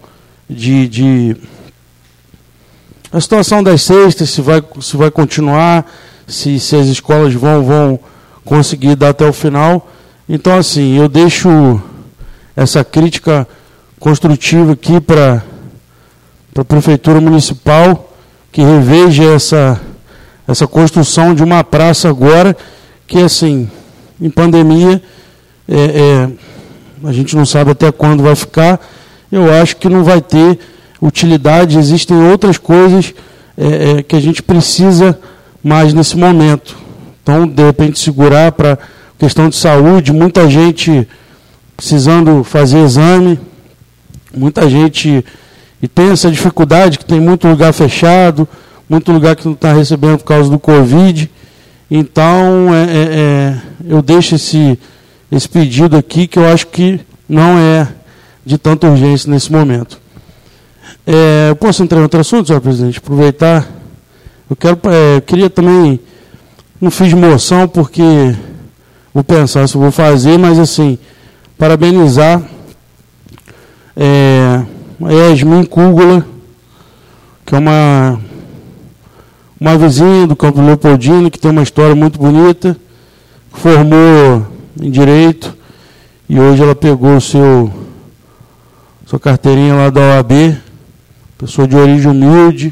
Speaker 7: a situação das cestas, se vai continuar, se as escolas vão conseguir dar até o final. Então, assim, eu deixo essa crítica construtiva aqui para a Prefeitura Municipal, que reveja essa construção de uma praça agora, que, assim, em pandemia, a gente não sabe até quando vai ficar, eu acho que não vai ter utilidade. Existem outras coisas que a gente precisa mais nesse momento. Então, de repente, segurar para questão de saúde, muita gente precisando fazer exame, muita gente, e tem essa dificuldade que tem muito lugar fechado, muito lugar que não está recebendo por causa do Covid. Então, eu deixo esse pedido aqui, que eu acho que não é de tanta urgência nesse momento. Eu posso entrar em outro assunto, senhor presidente? Aproveitar. Eu queria também, não fiz moção porque vou pensar se eu vou fazer, mas assim, parabenizar a Yasmin Kugula, que é uma vizinha do Campo Leopoldino, que tem uma história muito bonita, formou em Direito, e hoje ela pegou sua carteirinha lá da OAB, pessoa de origem humilde,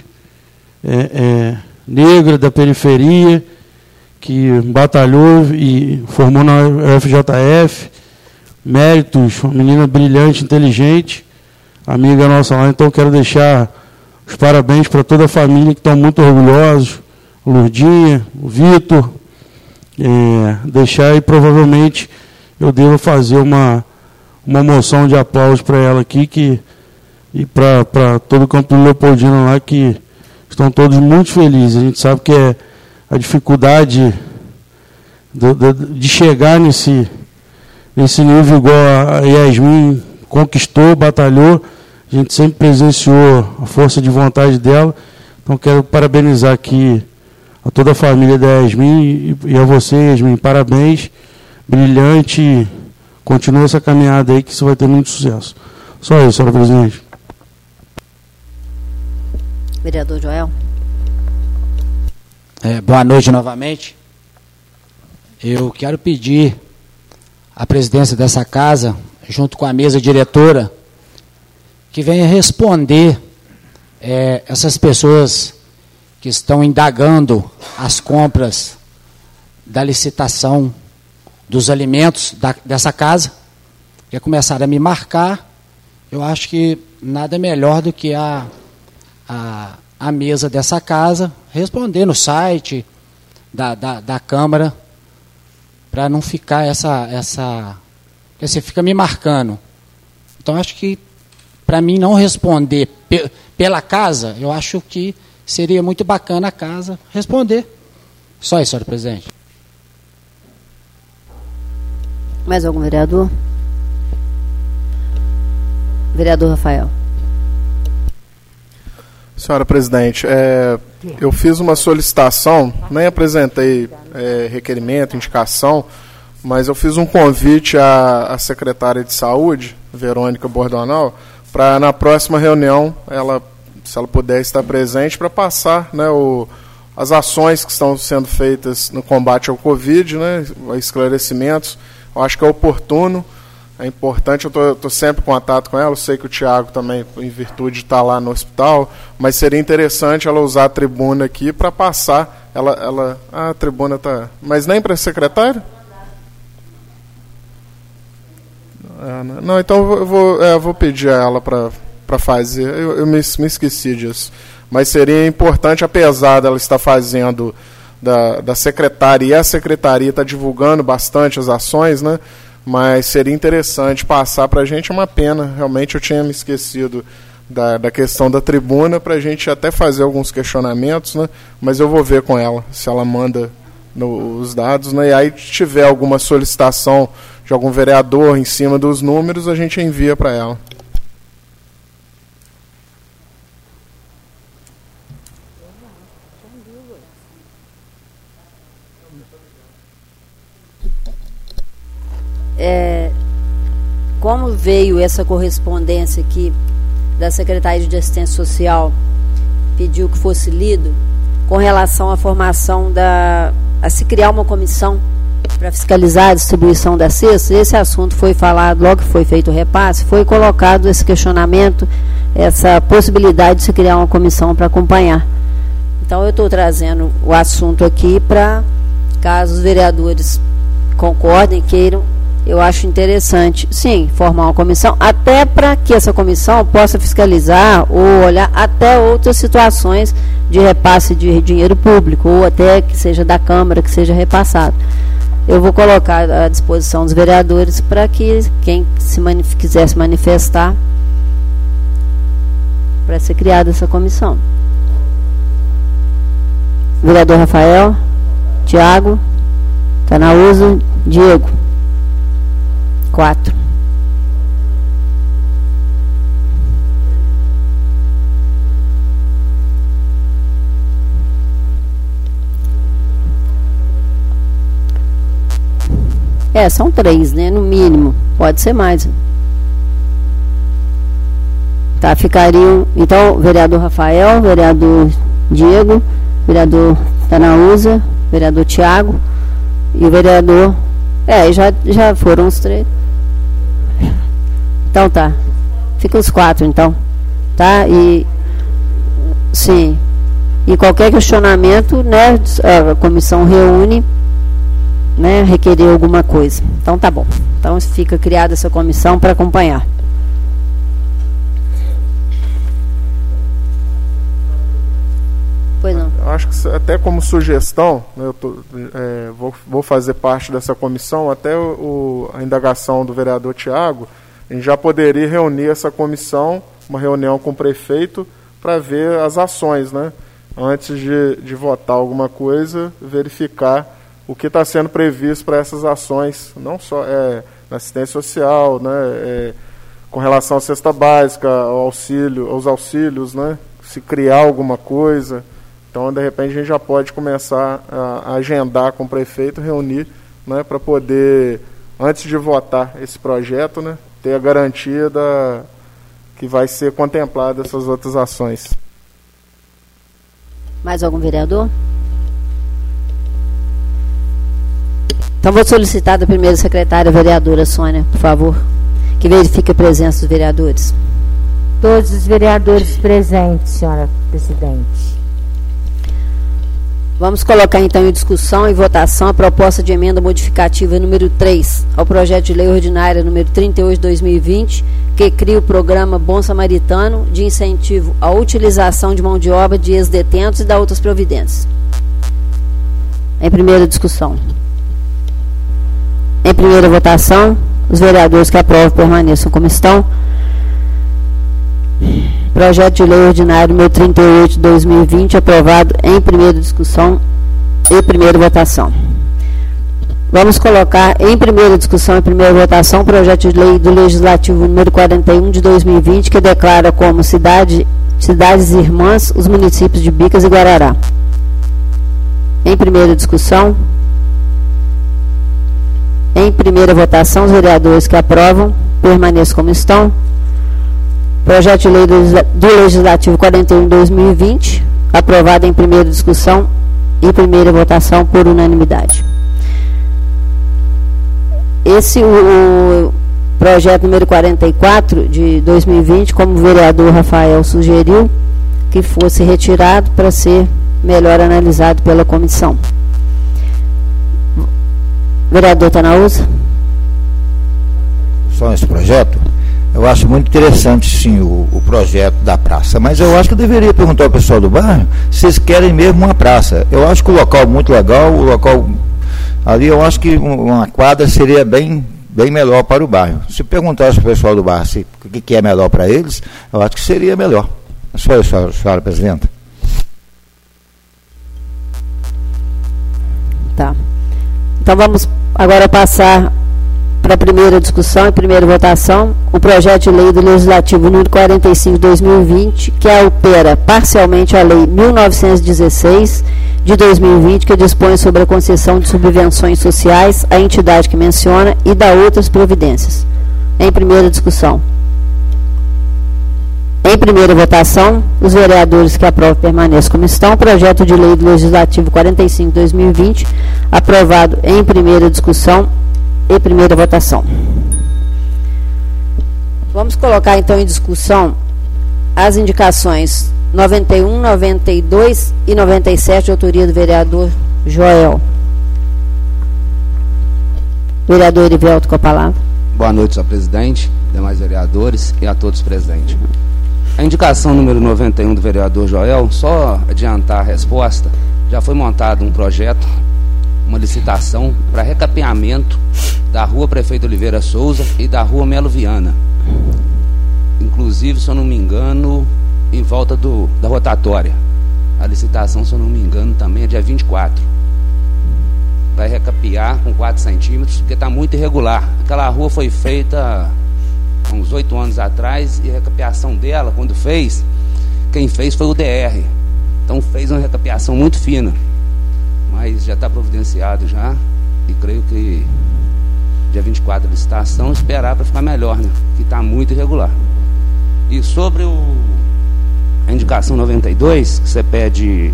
Speaker 7: negra, da periferia, que batalhou e formou na FJF, méritos, uma menina brilhante, inteligente, amiga nossa lá. Então quero deixar os parabéns para toda a família, que estão muito orgulhosos, o Lourdinha, o Vitor, deixar, e provavelmente eu devo fazer uma moção de aplauso para ela aqui, e para todo o Campo Leopoldino lá, que estão todos muito felizes. A gente sabe que a dificuldade de chegar nesse nível igual a Yasmin conquistou, batalhou. A gente sempre presenciou a força de vontade dela. Então quero parabenizar aqui a toda a família da Yasmin e a você, Yasmin. Parabéns, brilhante. Continua essa caminhada aí, que isso vai ter muito sucesso. Só isso, senhora presidente.
Speaker 1: Vereador Joel.
Speaker 6: Boa noite novamente. Eu quero pedir à presidência dessa casa, junto com a mesa diretora, que venha responder essas pessoas que estão indagando as compras da licitação dos alimentos dessa casa, que começaram a me marcar. Eu acho que nada melhor do que a mesa dessa casa responder no site da Câmara, para não ficar você fica me marcando. Então, acho que, para mim, não responder pela casa, eu acho que seria muito bacana a casa responder. Só isso, senhor presidente.
Speaker 1: Mais algum vereador? Vereador Rafael.
Speaker 3: Senhora presidente, eu fiz uma solicitação, nem apresentei requerimento, indicação, mas eu fiz um convite à secretária de Saúde, Verônica Bordonal, para na próxima reunião, se ela puder estar presente, para passar, né, as ações que estão sendo feitas no combate ao Covid, né, esclarecimentos. Eu acho que é oportuno. É importante, eu estou sempre em contato com ela, eu sei que o Tiago também, em virtude de estar lá no hospital, mas seria interessante ela usar a tribuna aqui para passar, a tribuna está... Mas nem para a secretária? Não, então eu vou pedir a ela para fazer, eu me esqueci disso. Mas seria importante, apesar dela estar fazendo da secretária, e a secretaria está divulgando bastante as ações, né? Mas seria interessante passar para a gente. Uma pena, realmente eu tinha me esquecido da questão da tribuna, para a gente até fazer alguns questionamentos, né? Mas eu vou ver com ela, se ela manda os dados, né? E aí, se tiver alguma solicitação de algum vereador em cima dos números, a gente envia para ela.
Speaker 1: Como veio essa correspondência aqui da Secretaria de Assistência Social, pediu que fosse lido com relação à formação a se criar uma comissão para fiscalizar a distribuição das cestas. Esse assunto foi falado logo que foi feito o repasse, foi colocado esse questionamento, essa possibilidade de se criar uma comissão para acompanhar. Então eu estou trazendo o assunto aqui para, caso os vereadores concordem, queiram eu acho interessante, sim, formar uma comissão, até para que essa comissão possa fiscalizar ou olhar até outras situações de repasse de dinheiro público, ou até que seja da Câmara, que seja repassado. Eu vou colocar à disposição dos vereadores para que quem quiser se manifestar, para ser criada essa comissão. Vereador Rafael, Tiago, Tanauza, Diego. 4. São 3, né? No mínimo. Pode ser mais. Tá, ficariam. Então, vereador Rafael, vereador Diego, vereador Tanauza, vereador Tiago e o vereador. Já foram os 3. Então tá. Fica os 4, então. Tá? E. Sim. E qualquer questionamento, né? A comissão reúne, né? Requerer alguma coisa. Então tá bom. Então fica criada essa comissão para acompanhar. Pois não.
Speaker 3: Acho que até como sugestão, né, vou fazer parte dessa comissão, até a indagação do vereador Tiago, a gente já poderia reunir essa comissão, uma reunião com o prefeito, para ver as ações, né? Antes de votar alguma coisa, verificar o que está sendo previsto para essas ações, não só na assistência social, né, com relação à cesta básica, aos auxílios, né, se criar alguma coisa. Então, de repente, a gente já pode começar a agendar com o prefeito, reunir, né, para poder, antes de votar esse projeto, né, ter a garantia que vai ser contemplada essas outras ações.
Speaker 1: Mais algum vereador? Então, vou solicitar da primeira secretária, vereadora Sônia, por favor, que verifique a presença dos vereadores.
Speaker 2: Todos os vereadores presentes, senhora presidente.
Speaker 1: Vamos colocar então em discussão e votação a proposta de emenda modificativa número 3 ao projeto de lei ordinária número 38/2020, que cria o programa Bom Samaritano de incentivo à utilização de mão de obra de ex-detentos e da outras providências. Em primeira discussão. Em primeira votação, os vereadores que aprovam permaneçam como estão. Projeto de lei ordinário número 38/2020, aprovado em primeira discussão e primeira votação. Vamos colocar em primeira discussão e primeira votação o projeto de lei do Legislativo número 41 de 2020, que declara como cidades irmãs os municípios de Bicas e Guarará. Em primeira discussão, em primeira votação, os vereadores que aprovam permaneçam como estão. Projeto de lei do Legislativo 41/2020, aprovado em primeira discussão e primeira votação por unanimidade. O projeto número 44 de 2020, como o vereador Rafael sugeriu, que fosse retirado para ser melhor analisado pela comissão. Vereador Tanauza.
Speaker 4: Só esse projeto? Eu acho muito interessante, sim, o projeto da praça, mas eu acho que eu deveria perguntar ao pessoal do bairro se eles querem mesmo uma praça. Eu acho que o local é muito legal, o local ali, eu acho que uma quadra seria bem melhor para o bairro. Se perguntasse para o pessoal do bairro o que é melhor para eles, eu acho que seria melhor. Só isso, senhora presidenta.
Speaker 1: Tá. Então vamos agora passar para a primeira discussão e primeira votação, o projeto de lei do Legislativo número 45/2020, que altera parcialmente a lei 1916 de 2020, que dispõe sobre a concessão de subvenções sociais à entidade que menciona e dá outras providências. Em primeira discussão. Em primeira votação, os vereadores que aprovam permaneçam como estão. Projeto de lei do Legislativo 45/2020, aprovado em primeira discussão e primeira votação. Vamos colocar então em discussão as indicações 91, 92 e 97, de autoria do vereador Joel. Vereador Erivelto com a palavra.
Speaker 8: Boa noite, senhor presidente, demais vereadores e a todos presentes. A indicação número 91 do vereador Joel, só adiantar a resposta, já foi montado um projeto, uma licitação para recapeamento da rua Prefeito Oliveira Souza e da rua Melo Viana. Inclusive, se eu não me engano, em volta da rotatória. A licitação, se eu não me engano, também é dia 24. Vai recapear com 4 centímetros, porque está muito irregular. Aquela rua foi feita há uns 8 anos atrás, e a recapeação dela, quando fez, quem fez foi o DR. Então fez uma recapeação muito fina. Mas já está providenciado já, e creio que dia 24 a licitação, esperar para ficar melhor, né? Que está muito irregular. E sobre a indicação 92, que você pede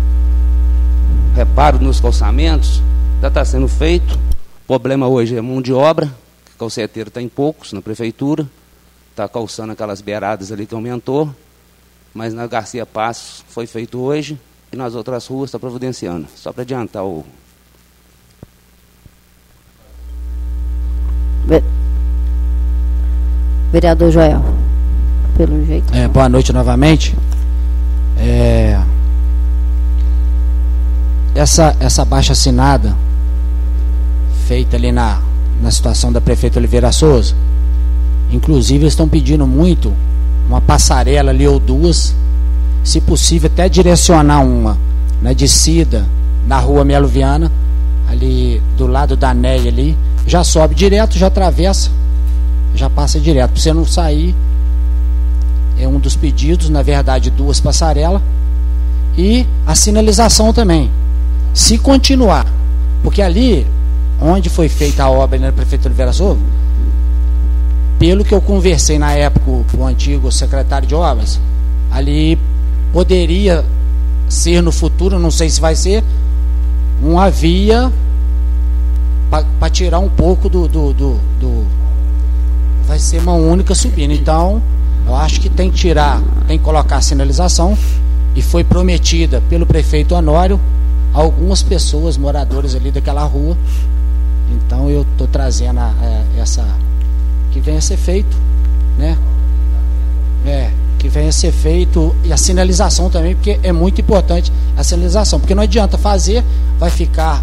Speaker 8: reparo nos calçamentos, já está sendo feito. O problema hoje é mão de obra, que calceteiro tem poucos na prefeitura, está calçando aquelas beiradas ali que aumentou, mas na Garcia Passos foi feito hoje, e nas outras ruas está providenciando. Só para adiantar o...
Speaker 1: Vereador Joel, pelo jeito.
Speaker 6: Boa noite novamente. Essa baixa assinada feita ali na situação da prefeita Oliveira Souza, inclusive eles estão pedindo muito uma passarela ali ou duas, se possível até direcionar uma na descida na rua Melo Viana, ali do lado da NEI ali, já sobe direto, já atravessa, já passa direto, para você não sair. É um dos pedidos, na verdade, 2 passarelas e a sinalização também. Se continuar, porque ali onde foi feita a obra na prefeitura de Oliveira Souza, pelo que eu conversei na época com o antigo secretário de obras, ali poderia ser no futuro, não sei se vai ser, uma via para tirar um pouco vai ser uma única subida. Então eu acho que tem que tirar, tem que colocar a sinalização, e foi prometida pelo prefeito Honório a algumas pessoas, moradores ali daquela rua. Então eu estou trazendo essa, que venha a ser feito, né? Que venha a ser feito, e a sinalização também, porque é muito importante a sinalização, porque não adianta fazer, vai ficar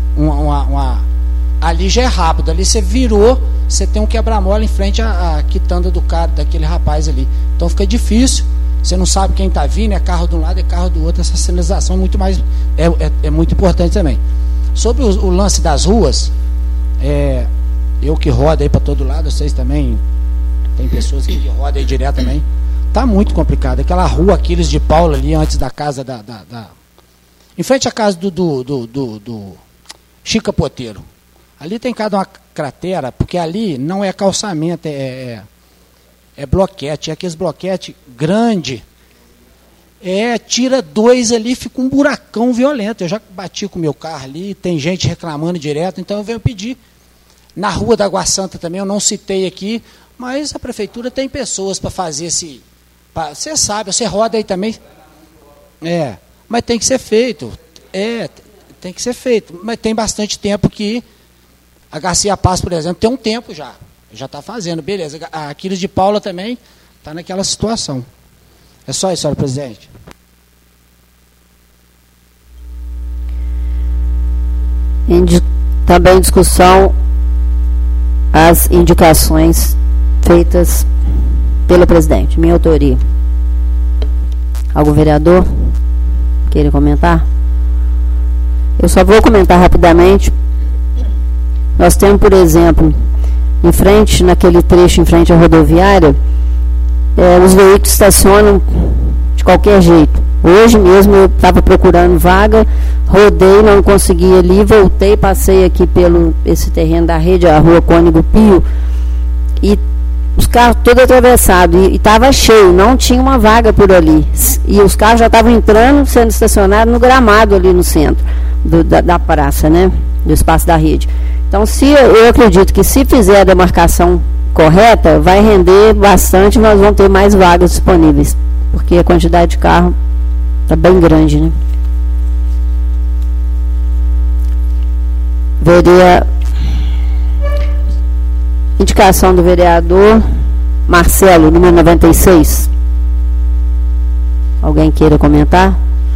Speaker 6: ali já é rápido, ali você virou, você tem um quebra-mola em frente à quitanda do cara, daquele rapaz ali, então fica difícil, você não sabe quem está vindo, é carro de um lado, é carro do outro. Essa sinalização é muito mais, é muito importante também. Sobre o lance das ruas, eu que rodo aí para todo lado, vocês também, tem pessoas que rodam aí direto também, tá muito complicado. Aquela rua Aquiles de Paula ali, antes da casa em frente à casa do Chica Poteiro, ali tem cada uma cratera, porque ali não é calçamento, é bloquete, é aqueles bloquete grande, tira 2 ali, fica um buracão violento. Eu já bati com o meu carro ali, tem gente reclamando direto, então eu venho pedir. Na rua da Água Santa também, eu não citei aqui, mas a prefeitura tem pessoas para fazer esse... Você sabe, você roda aí também. Mas tem que ser feito. Tem que ser feito. Mas tem bastante tempo que a Garcia Paz, por exemplo, tem um tempo já está fazendo, beleza. A Aquiles de Paula também está naquela situação. É só isso, senhor presidente.
Speaker 1: Também em discussão as indicações feitas pelo presidente. Minha autoria. Algum vereador queira comentar? Eu só vou comentar rapidamente. Nós temos, por exemplo, em frente, naquele trecho em frente à rodoviária, os veículos estacionam de qualquer jeito. Hoje mesmo eu estava procurando vaga, rodei, não consegui ali, voltei, passei aqui pelo esse terreno da rede, a rua Cônigo Pio, e os carros todos atravessados, e estava cheio, não tinha uma vaga por ali. E os carros já estavam entrando, sendo estacionados no gramado ali no centro da praça, né? Do espaço da rede. Então, eu acredito que se fizer a demarcação correta, vai render bastante, nós vamos ter mais vagas disponíveis, porque a quantidade de carro está bem grande, né? Indicação do vereador Marcelo, número 96. Alguém queira comentar?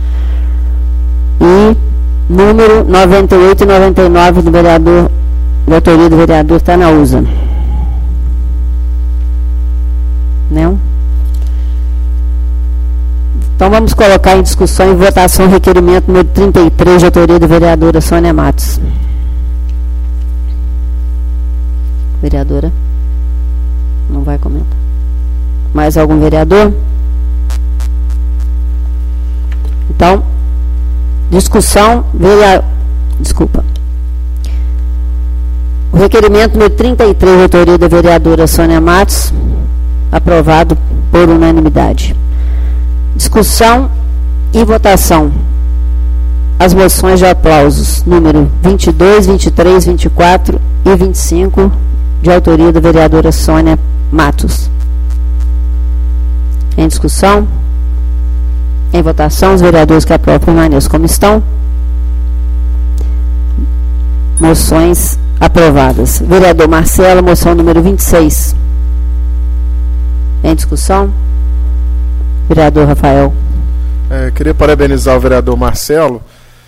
Speaker 1: E número 98 e 99 do vereador, de autoria do vereador Tanaúza. Não? Então vamos colocar em discussão e votação o requerimento número 33, de autoria da vereadora Sônia Matos. Vereadora? Não vai comentar. Mais algum vereador? Então, discussão, desculpa. O requerimento número 33, de autoria da vereadora Sônia Matos, aprovado por unanimidade. Discussão e votação. As moções de aplausos, número 22, 23, 24 e 25, de autoria da vereadora Sônia Matos. Em discussão? Em votação, os vereadores que aprovam permaneçam como estão. Moções aprovadas. Vereador Marcelo, moção número 26. Em discussão? Vereador Rafael.
Speaker 3: Queria parabenizar o vereador Marcelo.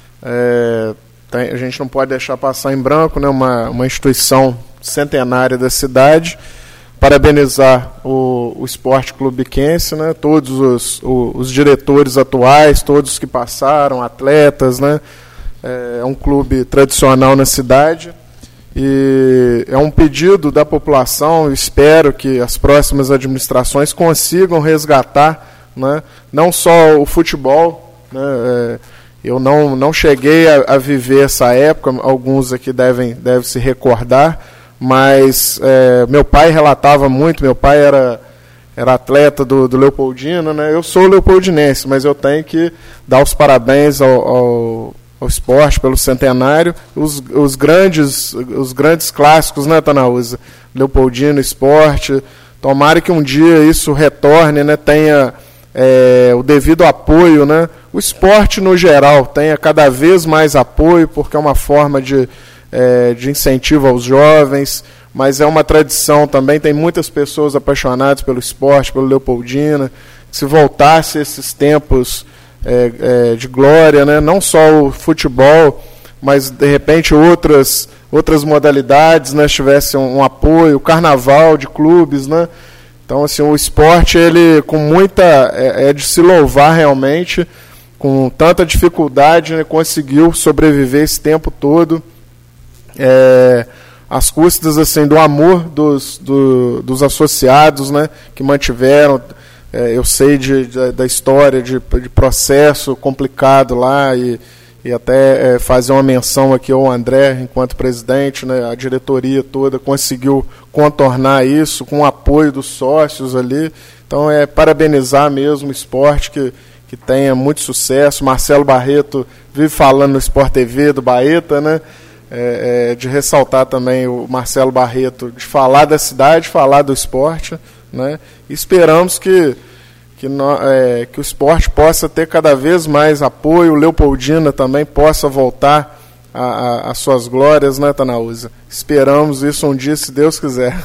Speaker 3: A gente não pode deixar passar em branco, né, uma instituição centenária da cidade. Parabenizar o Esporte Clube Biquense, né, todos os diretores atuais, todos que passaram, atletas, né, é um clube tradicional na cidade e é um pedido da população. Espero que as próximas administrações consigam resgatar, né, não só o futebol, né, eu não cheguei a viver essa época, alguns aqui devem se recordar, mas meu pai relatava muito. Meu pai era atleta do Leopoldino, né? Eu sou leopoldinense, mas eu tenho que dar os parabéns ao esporte pelo centenário, os grandes clássicos, né, Tanaúza? Leopoldino, esporte. Tomara que um dia isso retorne, né? Tenha o devido apoio, né? O esporte no geral tenha cada vez mais apoio, porque é uma forma de incentivo aos jovens, mas é uma tradição também. Tem muitas pessoas apaixonadas pelo esporte, pelo Leopoldina. Se voltasse esses tempos de glória, né? Não só o futebol, mas de repente outras modalidades, né? Tivesse um apoio, o carnaval de clubes, né? Então, assim, o esporte, ele com muita de se louvar realmente, com tanta dificuldade, né? Conseguiu sobreviver esse tempo todo. As custas, assim, do amor dos associados, né, que mantiveram. Eu sei da história de processo complicado lá e até fazer uma menção aqui ao André, enquanto presidente, né, a diretoria toda conseguiu contornar isso com o apoio dos sócios ali. Então, parabenizar mesmo o esporte, que tenha muito sucesso. Marcelo Barreto vive falando no Sport TV do Baeta, né? De ressaltar também o Marcelo Barreto, de falar da cidade, falar do esporte, né? E esperamos que o esporte possa ter cada vez mais apoio, o Leopoldina também possa voltar às suas glórias, né, Tanaúza? Esperamos isso um dia, se Deus quiser.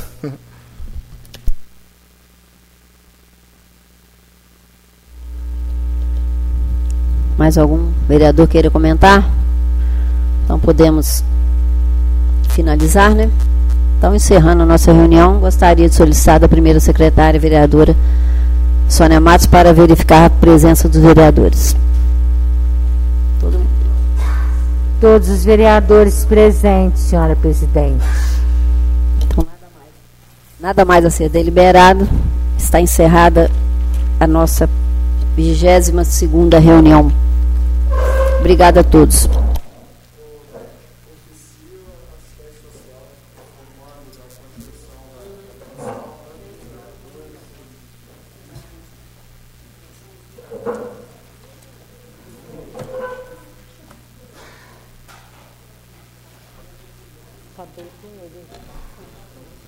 Speaker 1: Mais algum vereador queira comentar? Então podemos finalizar, né? Então, encerrando a nossa reunião, gostaria de solicitar da primeira secretária, vereadora Sônia Matos, para verificar a presença dos vereadores.
Speaker 2: Todos os vereadores presentes, senhora presidente.
Speaker 1: Então, nada mais a ser deliberado. Está encerrada a nossa 22ª reunião. Obrigada a todos.
Speaker 2: Acabei com ele.